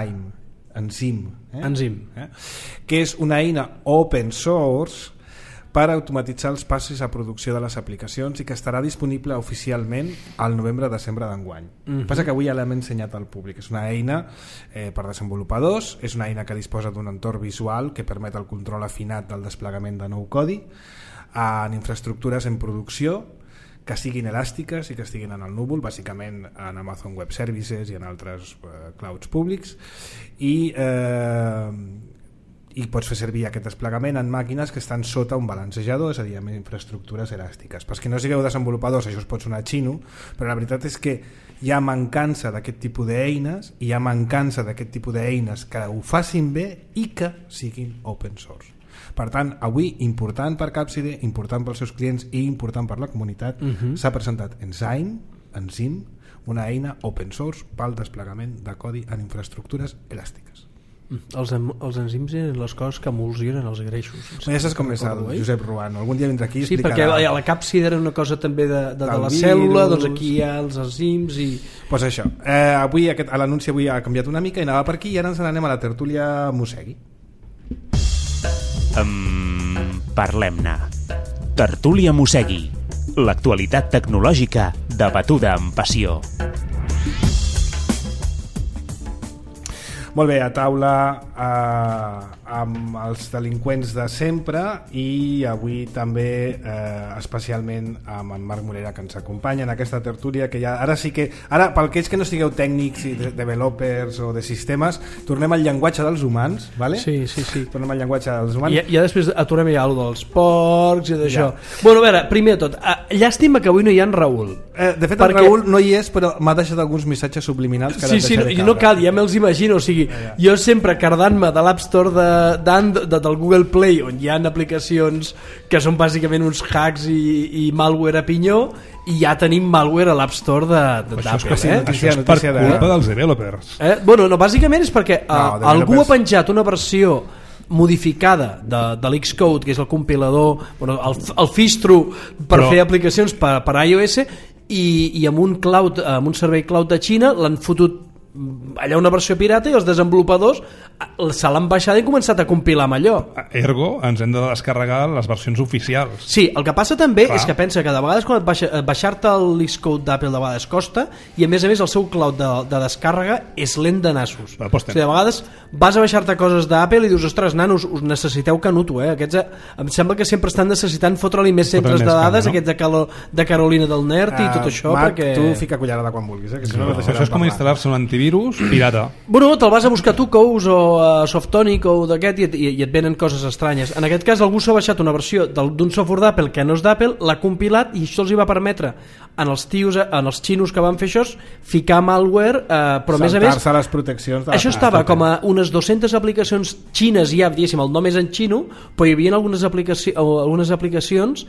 Enzim, que és una eina open source per automatitzar els passos a producció de les aplicacions i que estarà disponible oficialment al novembre-desembre d'enguany. Passa que avui ja l'hem ensenyat al públic. És una eina per desenvolupadors, és una eina que disposa d'un entorn visual que permet el control afinat del desplegament de nou codi en infraestructures en producció que siguin elàstiques i que estiguin en el núvol, bàsicament en Amazon Web Services i en altres clouds públics, i pots fer servir aquest desplegament en màquines que estan sota un balancejador, és a dir, amb infraestructures elàstiques. Pels que no sigueu desenvolupadors, això us pot sonar xino, però la veritat és que hi ha mancança d'aquest tipus d'eines i hi ha mancança d'aquest tipus d'eines que ho facin bé i que siguin open source. Per tant, avui, important per Capside, important pels seus clients i important per la comunitat, s'ha presentat Enzym, una eina open source pel desplegament de codi en infraestructures elàstiques. Els enzims eren les coses que emulsionen els greixos. Ja saps com és el Josep Ruano, algun dia vindrà aquí i explicarà. Sí, perquè la càpsida era una cosa també de la cèl·lula, doncs aquí hi ha els enzims i... Pues això, avui l'anunci avui ha canviat una mica i anava per aquí i ara ens n'anem a la tertúlia Mosegui. Parlem-ne. Tertúlia Mosegui. L'actualitat tecnològica debatuda amb passió. Molt bé, a taula amb els delinqüents de sempre i avui també especialment amb en Marc Morera, que ens acompanya en aquesta tertúlia, que ja ara sí que, ara per aquells que no sigueu tècnics i developers o de sistemes, tornem al llenguatge dels humans, vale? Sí. Tornem al llenguatge dels humans. I ja després aturem ja allò dels porcs i d'això. Bueno, a veure, primer de tot, llàstima que avui no hi ha en Raül. De fet, en Raül no hi és, però m'ha deixat alguns missatges subliminals que no cal, ja me'ls imagino, o sigui, jo sempre cardant-me de l'App Store del Google Play, on hi ha aplicacions que són bàsicament uns hacks i malware a pinyó, i ja tenim malware a l'App Store d'Apple. Això és per culpa dels developers. Bueno, no, bàsicament és perquè algú ha penjat una versió modificada de l'Xcode, que és el compilador, el fistro per fer aplicacions per iOS, i amb un servei cloud de Xina l'han fotut allà una versió pirata i els desenvolupadors se l'han baixat i han començat a compilar amb allò. Ergo, ens hem de descarregar les versions oficials. Sí, el que passa també és que pensa que de vegades quan baixar-te l'Xcode d'Apple de vegades costa, i a més el seu cloud de descàrrega és lent de nassos. O sigui, de vegades vas a baixar-te coses d'Apple i dius, ostres, nanos, us necessiteu Canuto, Aquests, em sembla que sempre estan necessitant fotre-li més centres de dades, aquests de Carolina del Nerd i tot això. Marc, tu fica cullerada quan vulguis, que si no això és com instal·lar-se un antivirus pirata. Bueno, te'l vas a buscar tu, Cous o Softonic o d'aquest, i et venen coses estranyes. En aquest cas algú s'ha baixat una versió d'un software d'Apple que no és d'Apple, l'ha compilat, i això els hi va permetre en els xinos que van fer això ficar malware, però a més saltar-se les proteccions això estava com a unes 200 aplicacions xines, ja diguéssim, el nom és en xino, però hi havia algunes aplicacions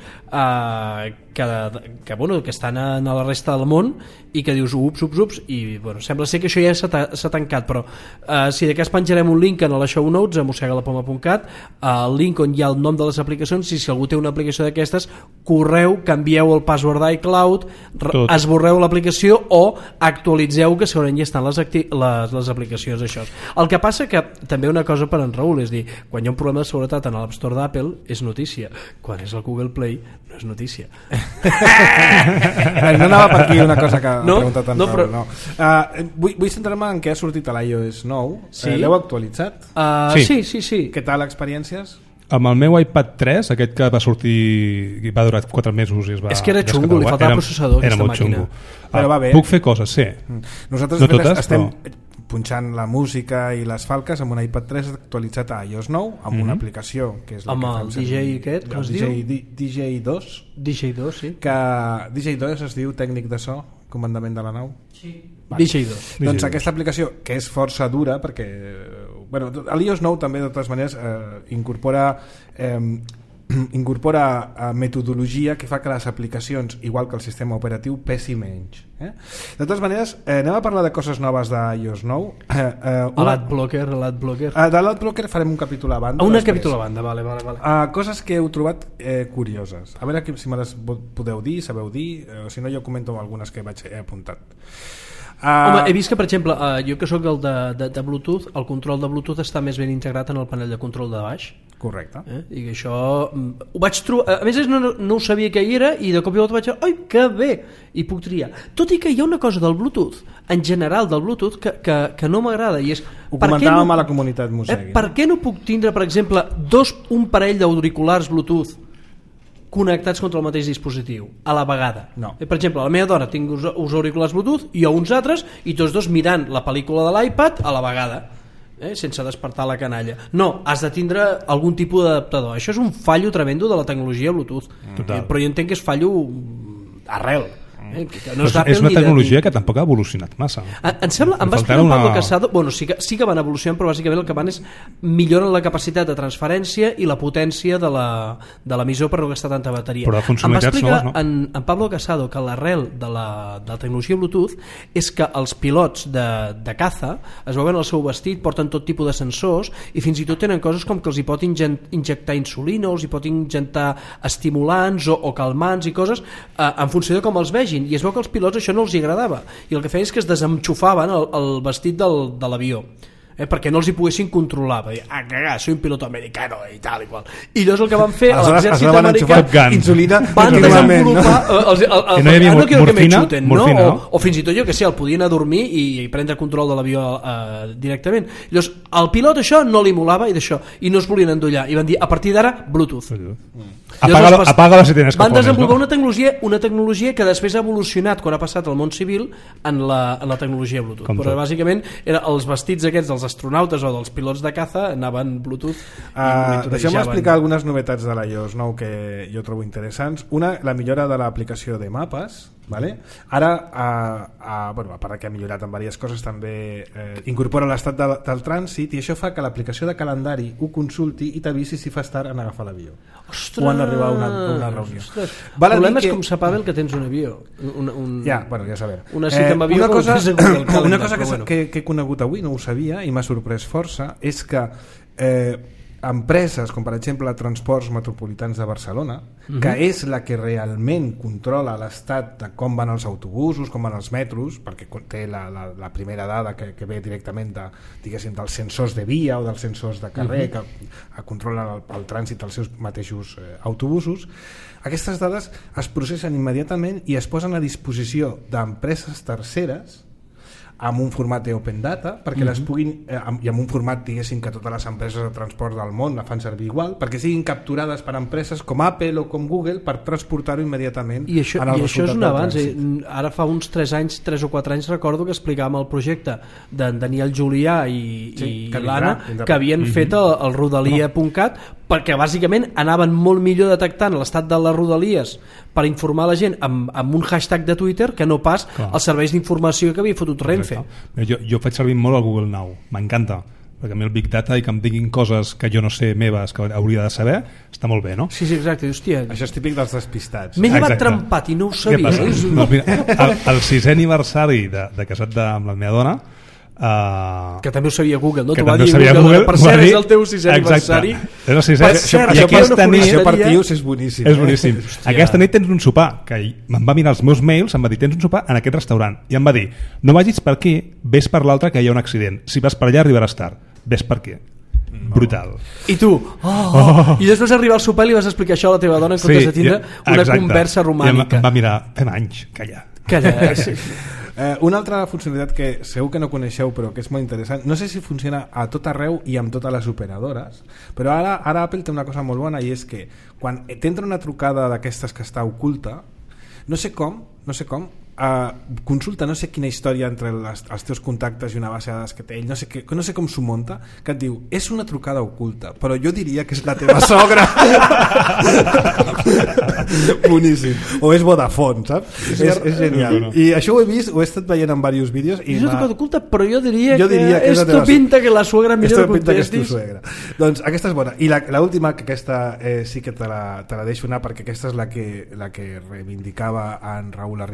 que estan a la resta del món i que dius ups, i sembla ser que això ja s'ha tancat, però si de cas penjarem un link en la show notes a mossegalapoma.cat, el link on hi ha el nom de les aplicacions, i si algú té una aplicació d'aquestes, correu, canvieu el password d'iCloud, esborreu l'aplicació o actualitzeu, que segurament ja estan les aplicacions això. El que passa que també una cosa per en Raül, és dir, quan hi ha un problema de seguretat en l'App Store d'Apple és notícia, quan és el Google Play no és notícia. No anava per aquí una cosa que ha preguntat en Raül. Vull centrar-me en què ha sortit a l'iOS 9. L'heu actualitzat? Sí. Què tal experiències? Amb el meu iPad 3, aquest que va sortir i va durar 4 mesos i es va... És que era xungo, li faltava processador aquesta màquina. Però va bé. Puc fer coses, sí. Nosaltres no estem punxant la música i les falques amb un iPad 3 actualitzat a iOS 9 amb una aplicació que és amb el DJ aquest, com es diu? DJ2. DJ2, sí. Que DJ2 es diu tècnic de so, comandament de la nau. Sí. DJ2. Doncs aquesta aplicació, que és força dura perquè l'iOS 9 també de totes maneres incorpora metodologia que fa que les aplicacions, igual que el sistema operatiu, pesi menys. De totes maneres, anem a parlar de coses noves d'iOS 9. L'adblocker. De l'adblocker farem un capítol a banda. Capítol a banda, vale. Coses que heu trobat curioses. A veure si me les podeu dir, sabeu dir, o si no jo comento algunes que he apuntat. Home, he vist que, per exemple, jo que sóc el de Bluetooth, el control de Bluetooth està més ben integrat en el panell de control de baix. Correcte. I això ho vaig trobar, a més no ho sabia que hi era, i de cop i volta vaig dir, oi, que bé, i puc triar. Tot i que hi ha una cosa del Bluetooth, en general del Bluetooth, que no m'agrada, i és... Ho comentàvem a la comunitat Mosegui. Per què no puc tindre, per exemple, un parell d'auriculars Bluetooth connectats contra el mateix dispositiu a la vegada? No. Per exemple, la meva dona tinc uns auriculars Bluetooth i jo uns altres, i tots dos mirant la pel·lícula de l'iPad a la vegada, sense despertar la canalla. No, has de tindre algun tipus d'adaptador. Això és un fallo tremendo de la tecnologia Bluetooth. Però jo entenc que és fallo arrel. No és una tecnologia que tampoc ha evolucionat massa. Em sembla, em va explicar Pablo Casado, bueno, sí que van evolucionant, però bàsicament el que van és milloren la capacitat de transferència i la potència de l'emissor per no gastar tanta bateria. Però de funcionalitats noves, no? En Pablo Casado que l'arrel de la tecnologia Bluetooth és que els pilots de caza es veuen el seu vestit, porten tot tipus de sensors i fins i tot tenen coses com que els hi pot injectar insulina o els hi pot injectar estimulants o calmants i coses en funció de com els vegin, i es veu que als pilots això no els hi agradava i el que feien és que es desenxufaven el vestit de l'avió perquè no els hi poguessin controlar, per dir, cagar, soy un piloto americano i tal i qual. I llavors el que van fer a l'exèrcit americà insulina van desenvolupar no hi havia no quiero que me chuten, morfina, no? O fins i tot jo que sé, el podien adormir i prendre control de l'avió directament. Llavors al pilot això no li molava i no es volien endollar i van dir a partir d'ara Bluetooth. Apaga-la si tienes van desenvolupar una tecnologia que després ha evolucionat quan ha passat al món civil en la tecnologia Bluetooth. Però bàsicament els vestits aquests dels astronautes o dels pilots de caza anaven Bluetooth. Deixeu-me explicar algunes novetats de l'iOS 9 que jo trobo interessants. Una, la millora de l'aplicació de mapes, vale? Ara bueno, a part que ha millorat en diverses coses, també incorpora l'estat del trànsit i això fa que l'aplicació de calendari ho consulti i t'avisi si fa estar en agafar l'avió o en arribar a una reunió. El problema és com sap Abel que tens un avió ja saber. Una cita amb avió una cosa que he conegut avui, no ho sabia i m'ha sorprès força, és que empreses com per exemple Transports Metropolitans de Barcelona, que és la que realment controla l'estat de com van els autobusos, com van els metros, perquè té la primera dada que ve directament diguéssim, dels sensors de via o dels sensors de carrer que controlen el trànsit dels seus mateixos autobusos. Aquestes dades es processen immediatament i es posen a disposició d'empreses terceres amb un format d'open data perquè les puguin, i amb un format diguéssim que totes les empreses de transport del món la fan servir igual, perquè siguin capturades per empreses com Apple o com Google per transportar-ho immediatament i això és un avanç. Ara fa uns 3 o 4 anys recordo que explicàvem el projecte d'en Daniel Julià i l'Anna que havien fet el rodalia.cat perquè bàsicament anaven molt millor detectant l'estat de les rodalies per informar la gent amb un hashtag de Twitter que no pas els serveis d'informació que havia fotut Renfe. Jo faig servir molt el Google Now, m'encanta perquè a mi el Big Data i que em diguin coses que jo no sé meves que hauria de saber està molt bé, no? Sí, exacte. Hòstia, això és típic dels despistats. M'he llevat trempat i no ho sabia. El 6è aniversari de casat amb la meva dona que també ho sabia Google, no? Que també ho sabia Google. Per cert, és el teu 6è aniversari. És el 6è. Això per tios és boníssim. És boníssim. Aquesta nit tens un sopar, que me'n va mirar els meus mails, em va dir, tens un sopar en aquest restaurant. I em va dir, no vagis per aquí, ves per l'altre que hi ha un accident. Si vas per allà arribaràs tard. Ves per aquí. Brutal. I tu, i després arribar al sopar i li vas explicar això a la teva dona en comptes de tindre una conversa romànica. I em va mirar, fem anys, calla. Sí. Una altra funcionalitat que segur que no coneixeu però que és molt interessant, no sé si funciona a tot arreu i amb totes les operadores, però ara Apple té una cosa molt bona i és que quan t'entra una trucada d'aquestes que està oculta, no sé com consulta no sé quina història entre els teus contactes i una base de dades que té ell, no sé com s'ho munta, que et diu, és una trucada oculta, però jo diria que és la teva sogra. Boníssim. O és Vodafone, saps? És genial. I això ho he vist, ho he estat veient en diversos vídeos. És una trucada oculta, però jo diria que esto pinta que la suegra millor que contestis. Doncs aquesta és bona. I l'última, que aquesta sí que te la deixo anar, perquè aquesta és la que reivindicava en Raúl Arribas dient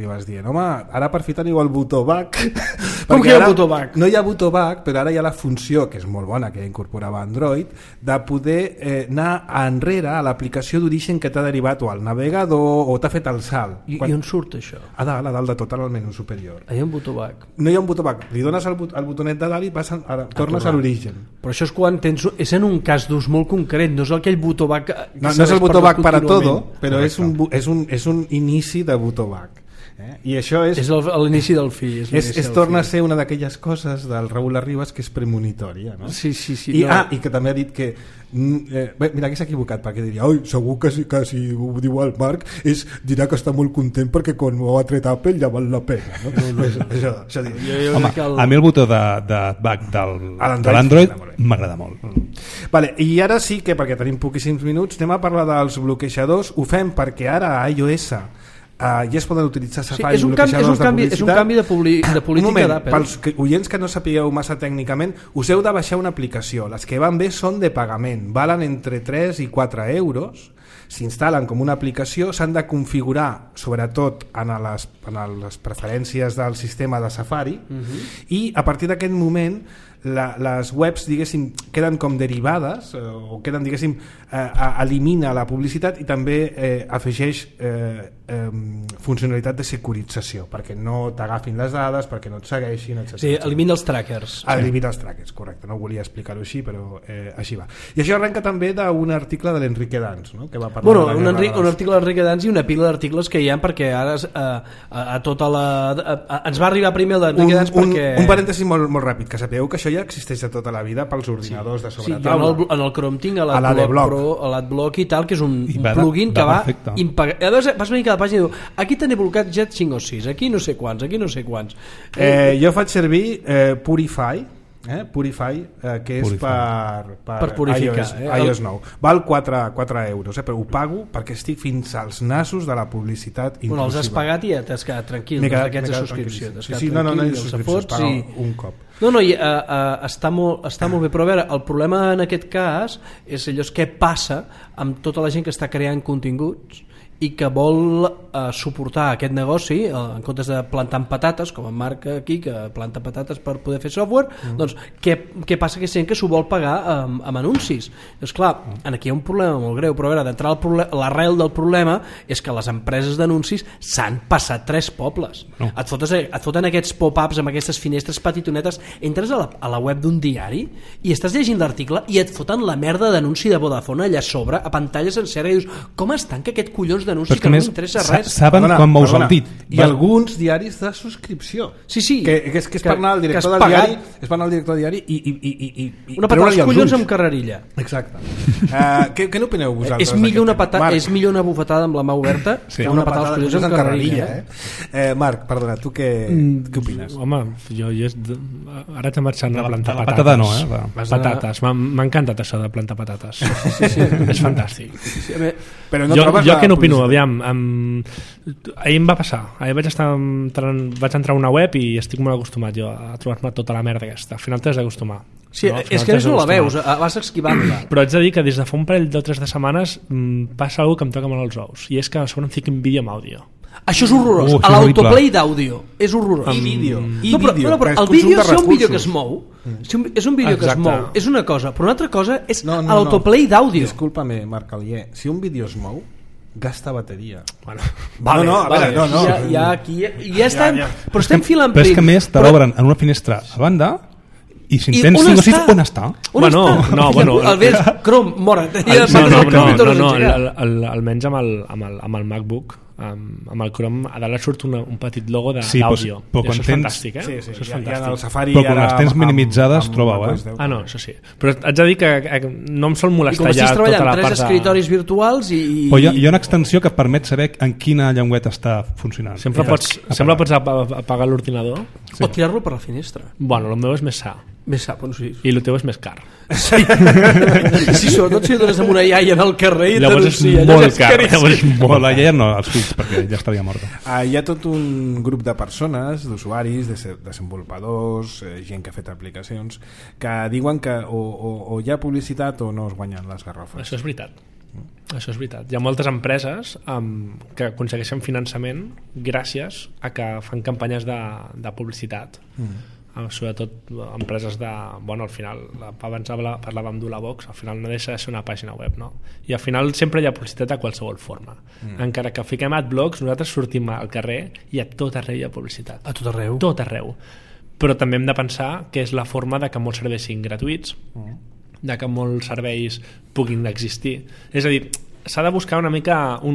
home, ara per fi teniu el botó back. Com que hi ha el botó back? No hi ha botó back, però ara hi ha la funció, que és molt bona, que incorporava Android, de poder anar enrere a l'aplicació d'origen que t'ha derivat o al navegador o t'ha fet el salt. I on surt això? A dalt de tot, en el menú superior. Hi ha un botó back? No hi ha un botó back. Li dones el botonet de dalt i tornes a l'origen. Però això és quan és en un cas d'ús molt concret, no és aquell botó back... No és el botó back para todo, però és un inici de botó back. I això és l'inici del fi. Torna a ser una d'aquelles coses del Raúl Arribas que és premonitòria, no? Sí. I que també ha dit que mira, aquí s'ha equivocat, perquè diria segur que si ho diu el Marc dirà que està molt content perquè quan ho ha tret Apple ja val la pena, no? Això diria. Home, a mi el botó de back de l'Android m'agrada molt. Vale, i ara sí que, perquè tenim poquíssims minuts, anem a parlar dels bloquejadors. Ho fem perquè ara a iOS ja es poden utilitzar Safari, és un canvi de política d'Apple. Pels oients que no sapigueu massa tècnicament, us heu de baixar una aplicació. Les que van bé són de pagament, valen entre 3 i 4 euros, s'instal·len com una aplicació, s'han de configurar sobretot en les preferències del sistema de Safari, i a partir d'aquest moment les webs, diguéssim, queden com derivades o queden, diguéssim, elimina la publicitat i també afegeix funcionalitat de securització perquè no t'agafin les dades, perquè no et segueixin, etc. Sí, elimina els trackers. Elimina els trackers, correcte, no volia explicar-ho així, però així va. I això arrenca també d'un article de l'Enrique Dans, no? Que va parlar un article d'Enrique Dans i una pila d'articles que hi ha, perquè ara a tota la... ens va arribar primer el d'Enrique Dans perquè... Un parèntesi molt ràpid, que sapigueu que això ja existeix de tota la vida pels ordinadors de sobretaula. Sí, en el Chrome tinc l'Adblock i tal, que és un plugin que va impagar. Vas venir cada pàgina i diu, aquí t'he blocat ja 5 o 6, aquí no sé quants. Jo faig servir Purify, que és per purificar, iOS 9. Val 4 euros, però ho pago perquè estic fins als nassos de la publicitat intrusiva. Bueno, els has pagat i ja t'has quedat tranquil d'aquests de subscripció. No hi ha subscripció, es paga un cop. Està molt bé, però a veure, el problema en aquest cas és allò què passa amb tota la gent que està creant continguts i que vol suportar aquest negoci en comptes de plantar patates, com en Marc aquí, que planta patates per poder fer software, doncs què passa que gent que s'ho vol pagar amb anuncis? És clar, aquí hi ha un problema molt greu, però a veure, d'entrada l'arrel del problema és que les empreses d'anuncis s'han passat 3 pobles. Et foten aquests pop-ups amb aquestes finestres petitonetes, entres a la web d'un diari i estàs llegint l'article i et foten la merda d'anunci de Vodafone allà sobre, a pantalla sencera, i dius, com estan que aquest collons d'anuncis que no m'interessa res? Saben quan mous el dit. I alguns diaris de subscripció. Sí. Que és per anar al director del diari, és per anar al director del diari i una patada als collons amb carrerilla. Exacte. Què n'opineu vosaltres? És millor una bufetada amb la mà oberta que una patada als collons amb carrerilla. Marc, perdona, tu què opines? Home, jo ara t'he marxat a plantar patates. Patata no, Patates. M'ha encantat això de plantar patates. És fantàstic. Però no jo què n'opino? Aviam, ahir em va passar. Ahir vaig entrar a una web i estic molt acostumat jo a trobar-me tota la merda aquesta. Al final t'has d'acostumar. Sí, és que no la veus, vas esquivant-la. Però haig de dir que des de fa un parell o 3 de setmanes passa alguna que em toca molt els ous, i és que a sobre em fiquin vídeo amb àudio. Això és horrorós, a l'autoplay d'àudio és horrorós. I vídeo. Però el vídeo, si un vídeo que es mou, és un vídeo que es mou, és una cosa, però una altra cosa és l'autoplay d'àudio. Disculpa-me, Marc Alier, si un vídeo es mou gasta bateria. Ja estem, però estem filant però és que més te l'obren en una finestra a banda i si en tens 5 o 6, on està? Chrome, mora't. No, almenys amb el MacBook, amb el Chrome a dalt surt un petit logo d'àudio. Això és fantàstic, Sí, el Safari però quan les tens minimitzades trobeu, no, això sí. Però haig de dir que no em sol molestar ja tota la part de... I com estàs treballant 3 escritoris virtuals i... Però hi ha una extensió que permet saber en quina llengüeta està funcionant. Sempre pots apagar l'ordinador o tirar-lo per la finestra. Bueno, el meu és més sa. Més sa, doncs sí. I el teu és més car. Sí, sobretot si dones amb una iaia en el carrer i llavors és molt car. La iaia no, els fills, perquè ja estaria morta. Hi ha tot un grup de persones, d'usuaris, desenvolupadors, gent que ha fet aplicacions, que diuen que o hi ha publicitat o no es guanyen les garrofes. Això és veritat. Això és veritat. Hi ha moltes empreses que aconsegueixen finançament gràcies a que fan campanyes de publicitat. Sobretot empreses de... Bueno, al final, abans parlàvem d'Ulabox, al final no deixa de ser una pàgina web, no? I al final sempre hi ha publicitat de qualsevol forma. Encara que fiquem adblocks, nosaltres sortim al carrer i a tot arreu hi ha publicitat. A tot arreu? Tot arreu. Però també hem de pensar que és la forma de que molts serveis siguin gratuïts, de que molts serveis puguin existir. És a dir, s'ha de buscar una mica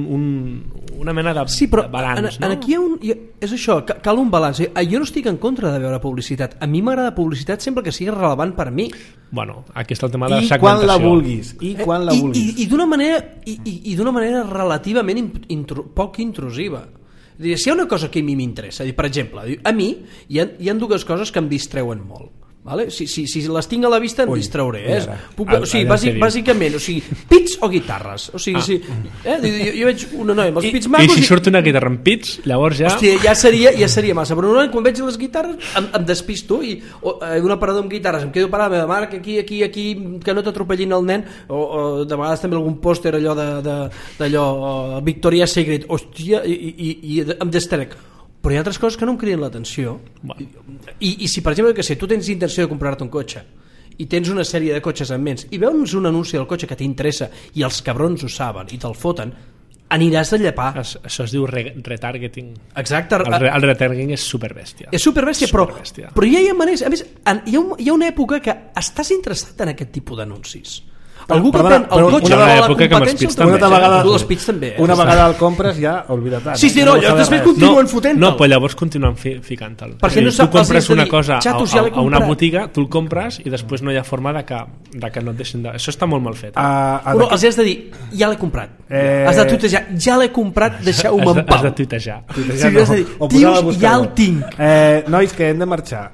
una mena de balanç, no? Aquí és això, cal un balanç. Jo no estic en contra de veure publicitat. A mi m'agrada publicitat sempre que sigui relevant per mi. Bueno, aquí està el tema de la segmentació. I quan la vulguis. I d'una manera relativament poc intrusiva. Si hi ha una cosa que a mi m'interessa, per exemple, a mi hi ha dues coses que em distreuen molt. Vale? Si les tinc a la vista em distrauré, bàsicament, pits o guitarres, jo veig una noia amb els pits macos i si surt una guitarra amb pits, llavors ja... Hòstia, ja seria massa, però normalment quan veig les guitarres em despisto i un aparador amb guitarres em quedo parat, meva mare, que aquí que no t'atropellin el nen, o de vegades també algun pòster allò d'allò Victoria's Secret, hòstia, i em distrec. Però hi ha altres coses que no em criden l'atenció. I si, per exemple, tu tens intenció de comprar-te un cotxe i tens una sèrie de cotxes en ments i veus un anunci del cotxe que t'interessa i els cabrons ho saben i te'l foten, aniràs a llepar. Això es diu retargeting. Exacte. El retargeting és superbèstia. És superbèstia, però ja hi ha maneres. A més, hi ha una època que estàs interessat en aquest tipus d'anuncis. Algú que pen el cotxe de la competència una vegada el compres ja oblida't. Després continuen fotent-te'l. No, però llavors continuen ficant-te'l. Perquè tu compres una cosa a una botiga, tu el compres i després no hi ha forma de que no et deixin de... Això està molt mal fet. Però els has de dir, ja l'he comprat. Has de tuitejar, ja l'he comprat, deixeu-me en pau. Has de tuitejar. Has de dir, tios, ja el tinc. Nois, que hem de marxar.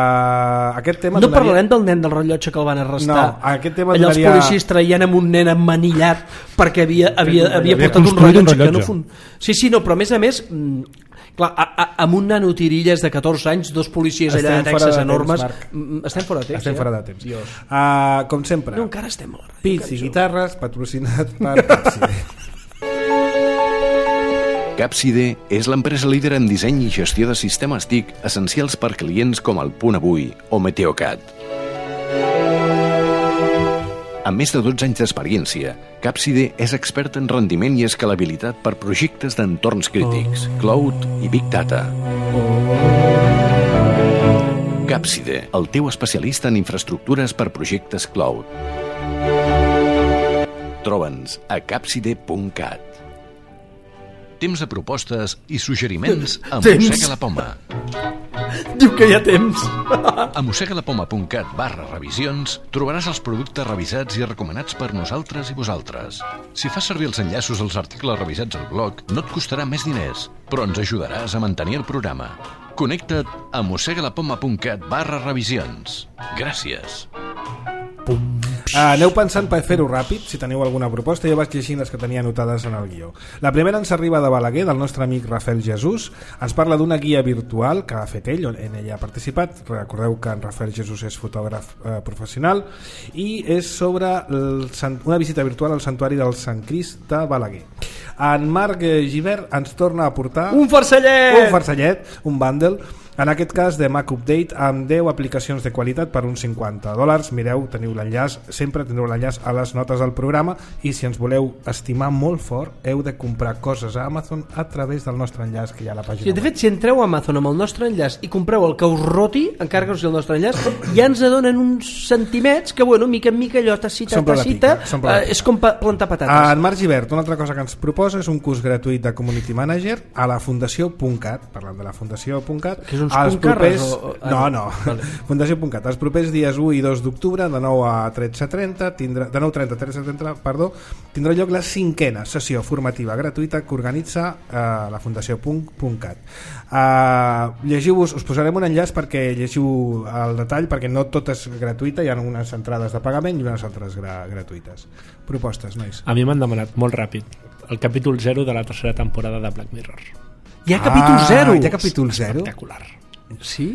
No parlarem del nen del rellotge que el van arrestar. No, aquest tema donaria... traient amb un nen emmanillat perquè havia portat un rellotge que no però a més clar, amb un nano tirilles de 14 anys, dos policies allà de Texas enormes, estem fora de temps. Com sempre, no, encara estem a la ràdio, pits i guitarres, patrocinat per Capside. Capside és l'empresa líder en disseny i gestió de sistemes TIC essencials per clients com el Punt Avui o Meteocat. Amb més de 12 anys d'experiència, Capside és expert en rendiment i escalabilitat per projectes d'entorns crítics, cloud i big data. Capside, el teu especialista en infraestructures per projectes cloud. Troba'ns a capside.cat. Temps de propostes i suggeriments a Mossega la Poma. Diu que hi ha temps. A mossegalapoma.cat/revisions trobaràs els productes revisats i recomanats per nosaltres i vosaltres. Si fas servir els enllaços als articles revisats al blog, no et costarà més diners, però ens ajudaràs a mantenir el programa. Connecta't a mossegalapoma.cat/revisions. Gràcies. Aneu pensant per fer-ho ràpid, si teniu alguna proposta. Jo vaig llegint les que tenia anotades en el guió. La primera ens arriba de Balaguer, del nostre amic Rafael Jesús. Ens parla d'una guia virtual que ha fet ell, en ella ha participat. Recordeu que en Rafael Jesús és fotògraf professional, i és sobre una visita virtual al santuari del Sant Crist de Balaguer. En Marc Givert ens torna a portar un farcellet, un bundle, en aquest cas de Mac Update, amb 10 aplicacions de qualitat per uns $50. Mireu, teniu l'enllaç, sempre tindreu l'enllaç a les notes del programa, i si ens voleu estimar molt fort heu de comprar coses a Amazon a través del nostre enllaç que hi ha a la pàgina. De fet, si entreu a Amazon amb el nostre enllaç i compreu el que us roti, encara que us sigui el nostre enllaç, ja ens donen uns centimets que, bueno, mica en mica, allò tacita, és com plantar patates. En Marc Givert, una altra cosa que ens proposa és un curs gratuït de Community Manager a la Fundació.cat, parlant de la Fundació.cat, que és uns puncarres no. Fundació.cat. Els propers dies 1 i 2 d'octubre, de 9 a 13:30, de 9:30 a 13:30, tindrà lloc la 5a sessió formativa gratuïta que organitza la Fundació.cat. Llegiu-vos, us posarem un enllaç perquè llegiu el detall, perquè no tot és gratuïta, hi ha unes entrades de pagament i unes altres gratuïtes. Propostes, nois? A mi m'han demanat molt ràpid el capítol 0 de la tercera temporada de Black Mirror. Hi ha capítol 0? Hi ha capítol 0? Espectacular. Sí?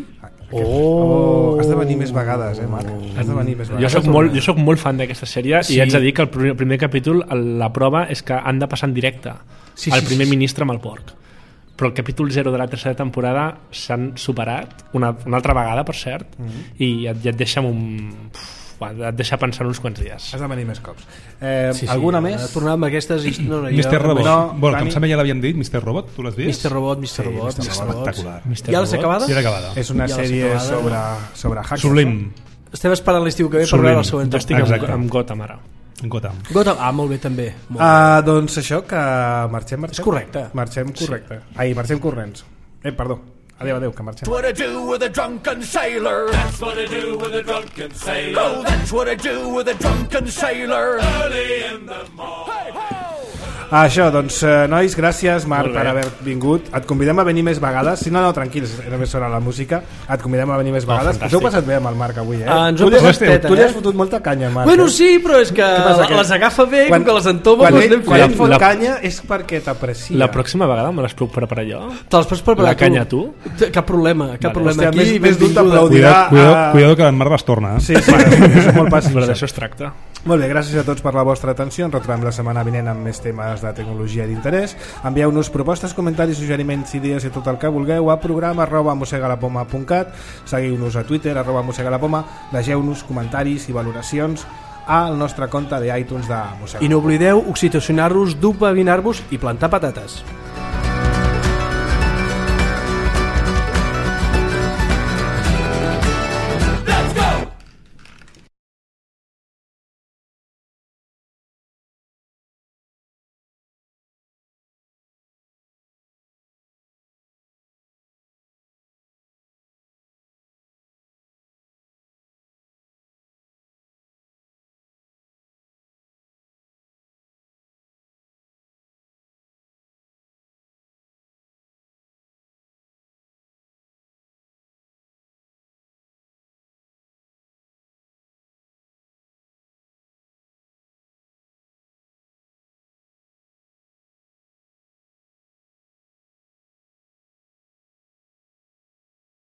Has de venir més vegades, Marc? Has de venir més vegades. Jo soc molt fan d'aquesta sèrie i haig de dir que el primer capítol, la prova és que han de passar en directe el primer ministre amb el porc. Però el capítol 0 de la tercera temporada s'han superat una altra vegada, per cert, i et deixa et deixa pensar uns quants dies. Has de venir més cops. Alguna més? Tornar amb aquestes... Mr. Robot. Bueno, que em sembla ja l'havien dit, Mr. Robot, tu l'has vist? Mr. Robot. Espectacular. Ja l'has acabada? Ja l'he acabada. És una sèrie sobre hackers. Sublim. Estem esperant l'estiu que ve per veure el següent. Jo estic amb Gotham ara. Gotham. Molt bé també. Doncs això, que marxem. És correcte. Marxem corrents. Perdó. Adéu, que marxem. That's what I do with a drunken sailor. That's what I do with a drunken sailor. Oh, that's what I do with a drunken sailor. Early in the morning. Hey, ho! Això, doncs, nois, gràcies, Marc, per haver vingut. Et convidem a venir més vegades. Si no, tranquils, només sona la música. Et convidem a venir més vegades. Us heu passat bé amb el Marc avui, ens ho hem passat teta, Tu li has fotut molta canya, Marc. Bueno, sí, però és que les agafa bé, com que les entoma, doncs anem fent. Quan et fot canya és perquè t'aprecia. La pròxima vegada me les puc preparar jo? Te les pots preparar la canya tu? Cap problema. Hòstia, Aquí més d'un t'aplaudirà. Cuidado que en Marc les torna. Sí, és molt fàcil. Però d'això es tracta. Molt bé, gràcies a tots per la vostra atenció. Ens retrobem la setmana vinent amb més temes de tecnologia i d'interès. Envieu-nos propostes, comentaris, suggeriments, idees i tot el que vulgueu a programa@mosegalapoma.cat. Seguiu-nos a Twitter @mosegalapoma. Vegeu-nos comentaris i valoracions al nostre compte d'iTunes de Mossega. I no oblideu oxitocionar-vos, dopavinar-vos i plantar patates.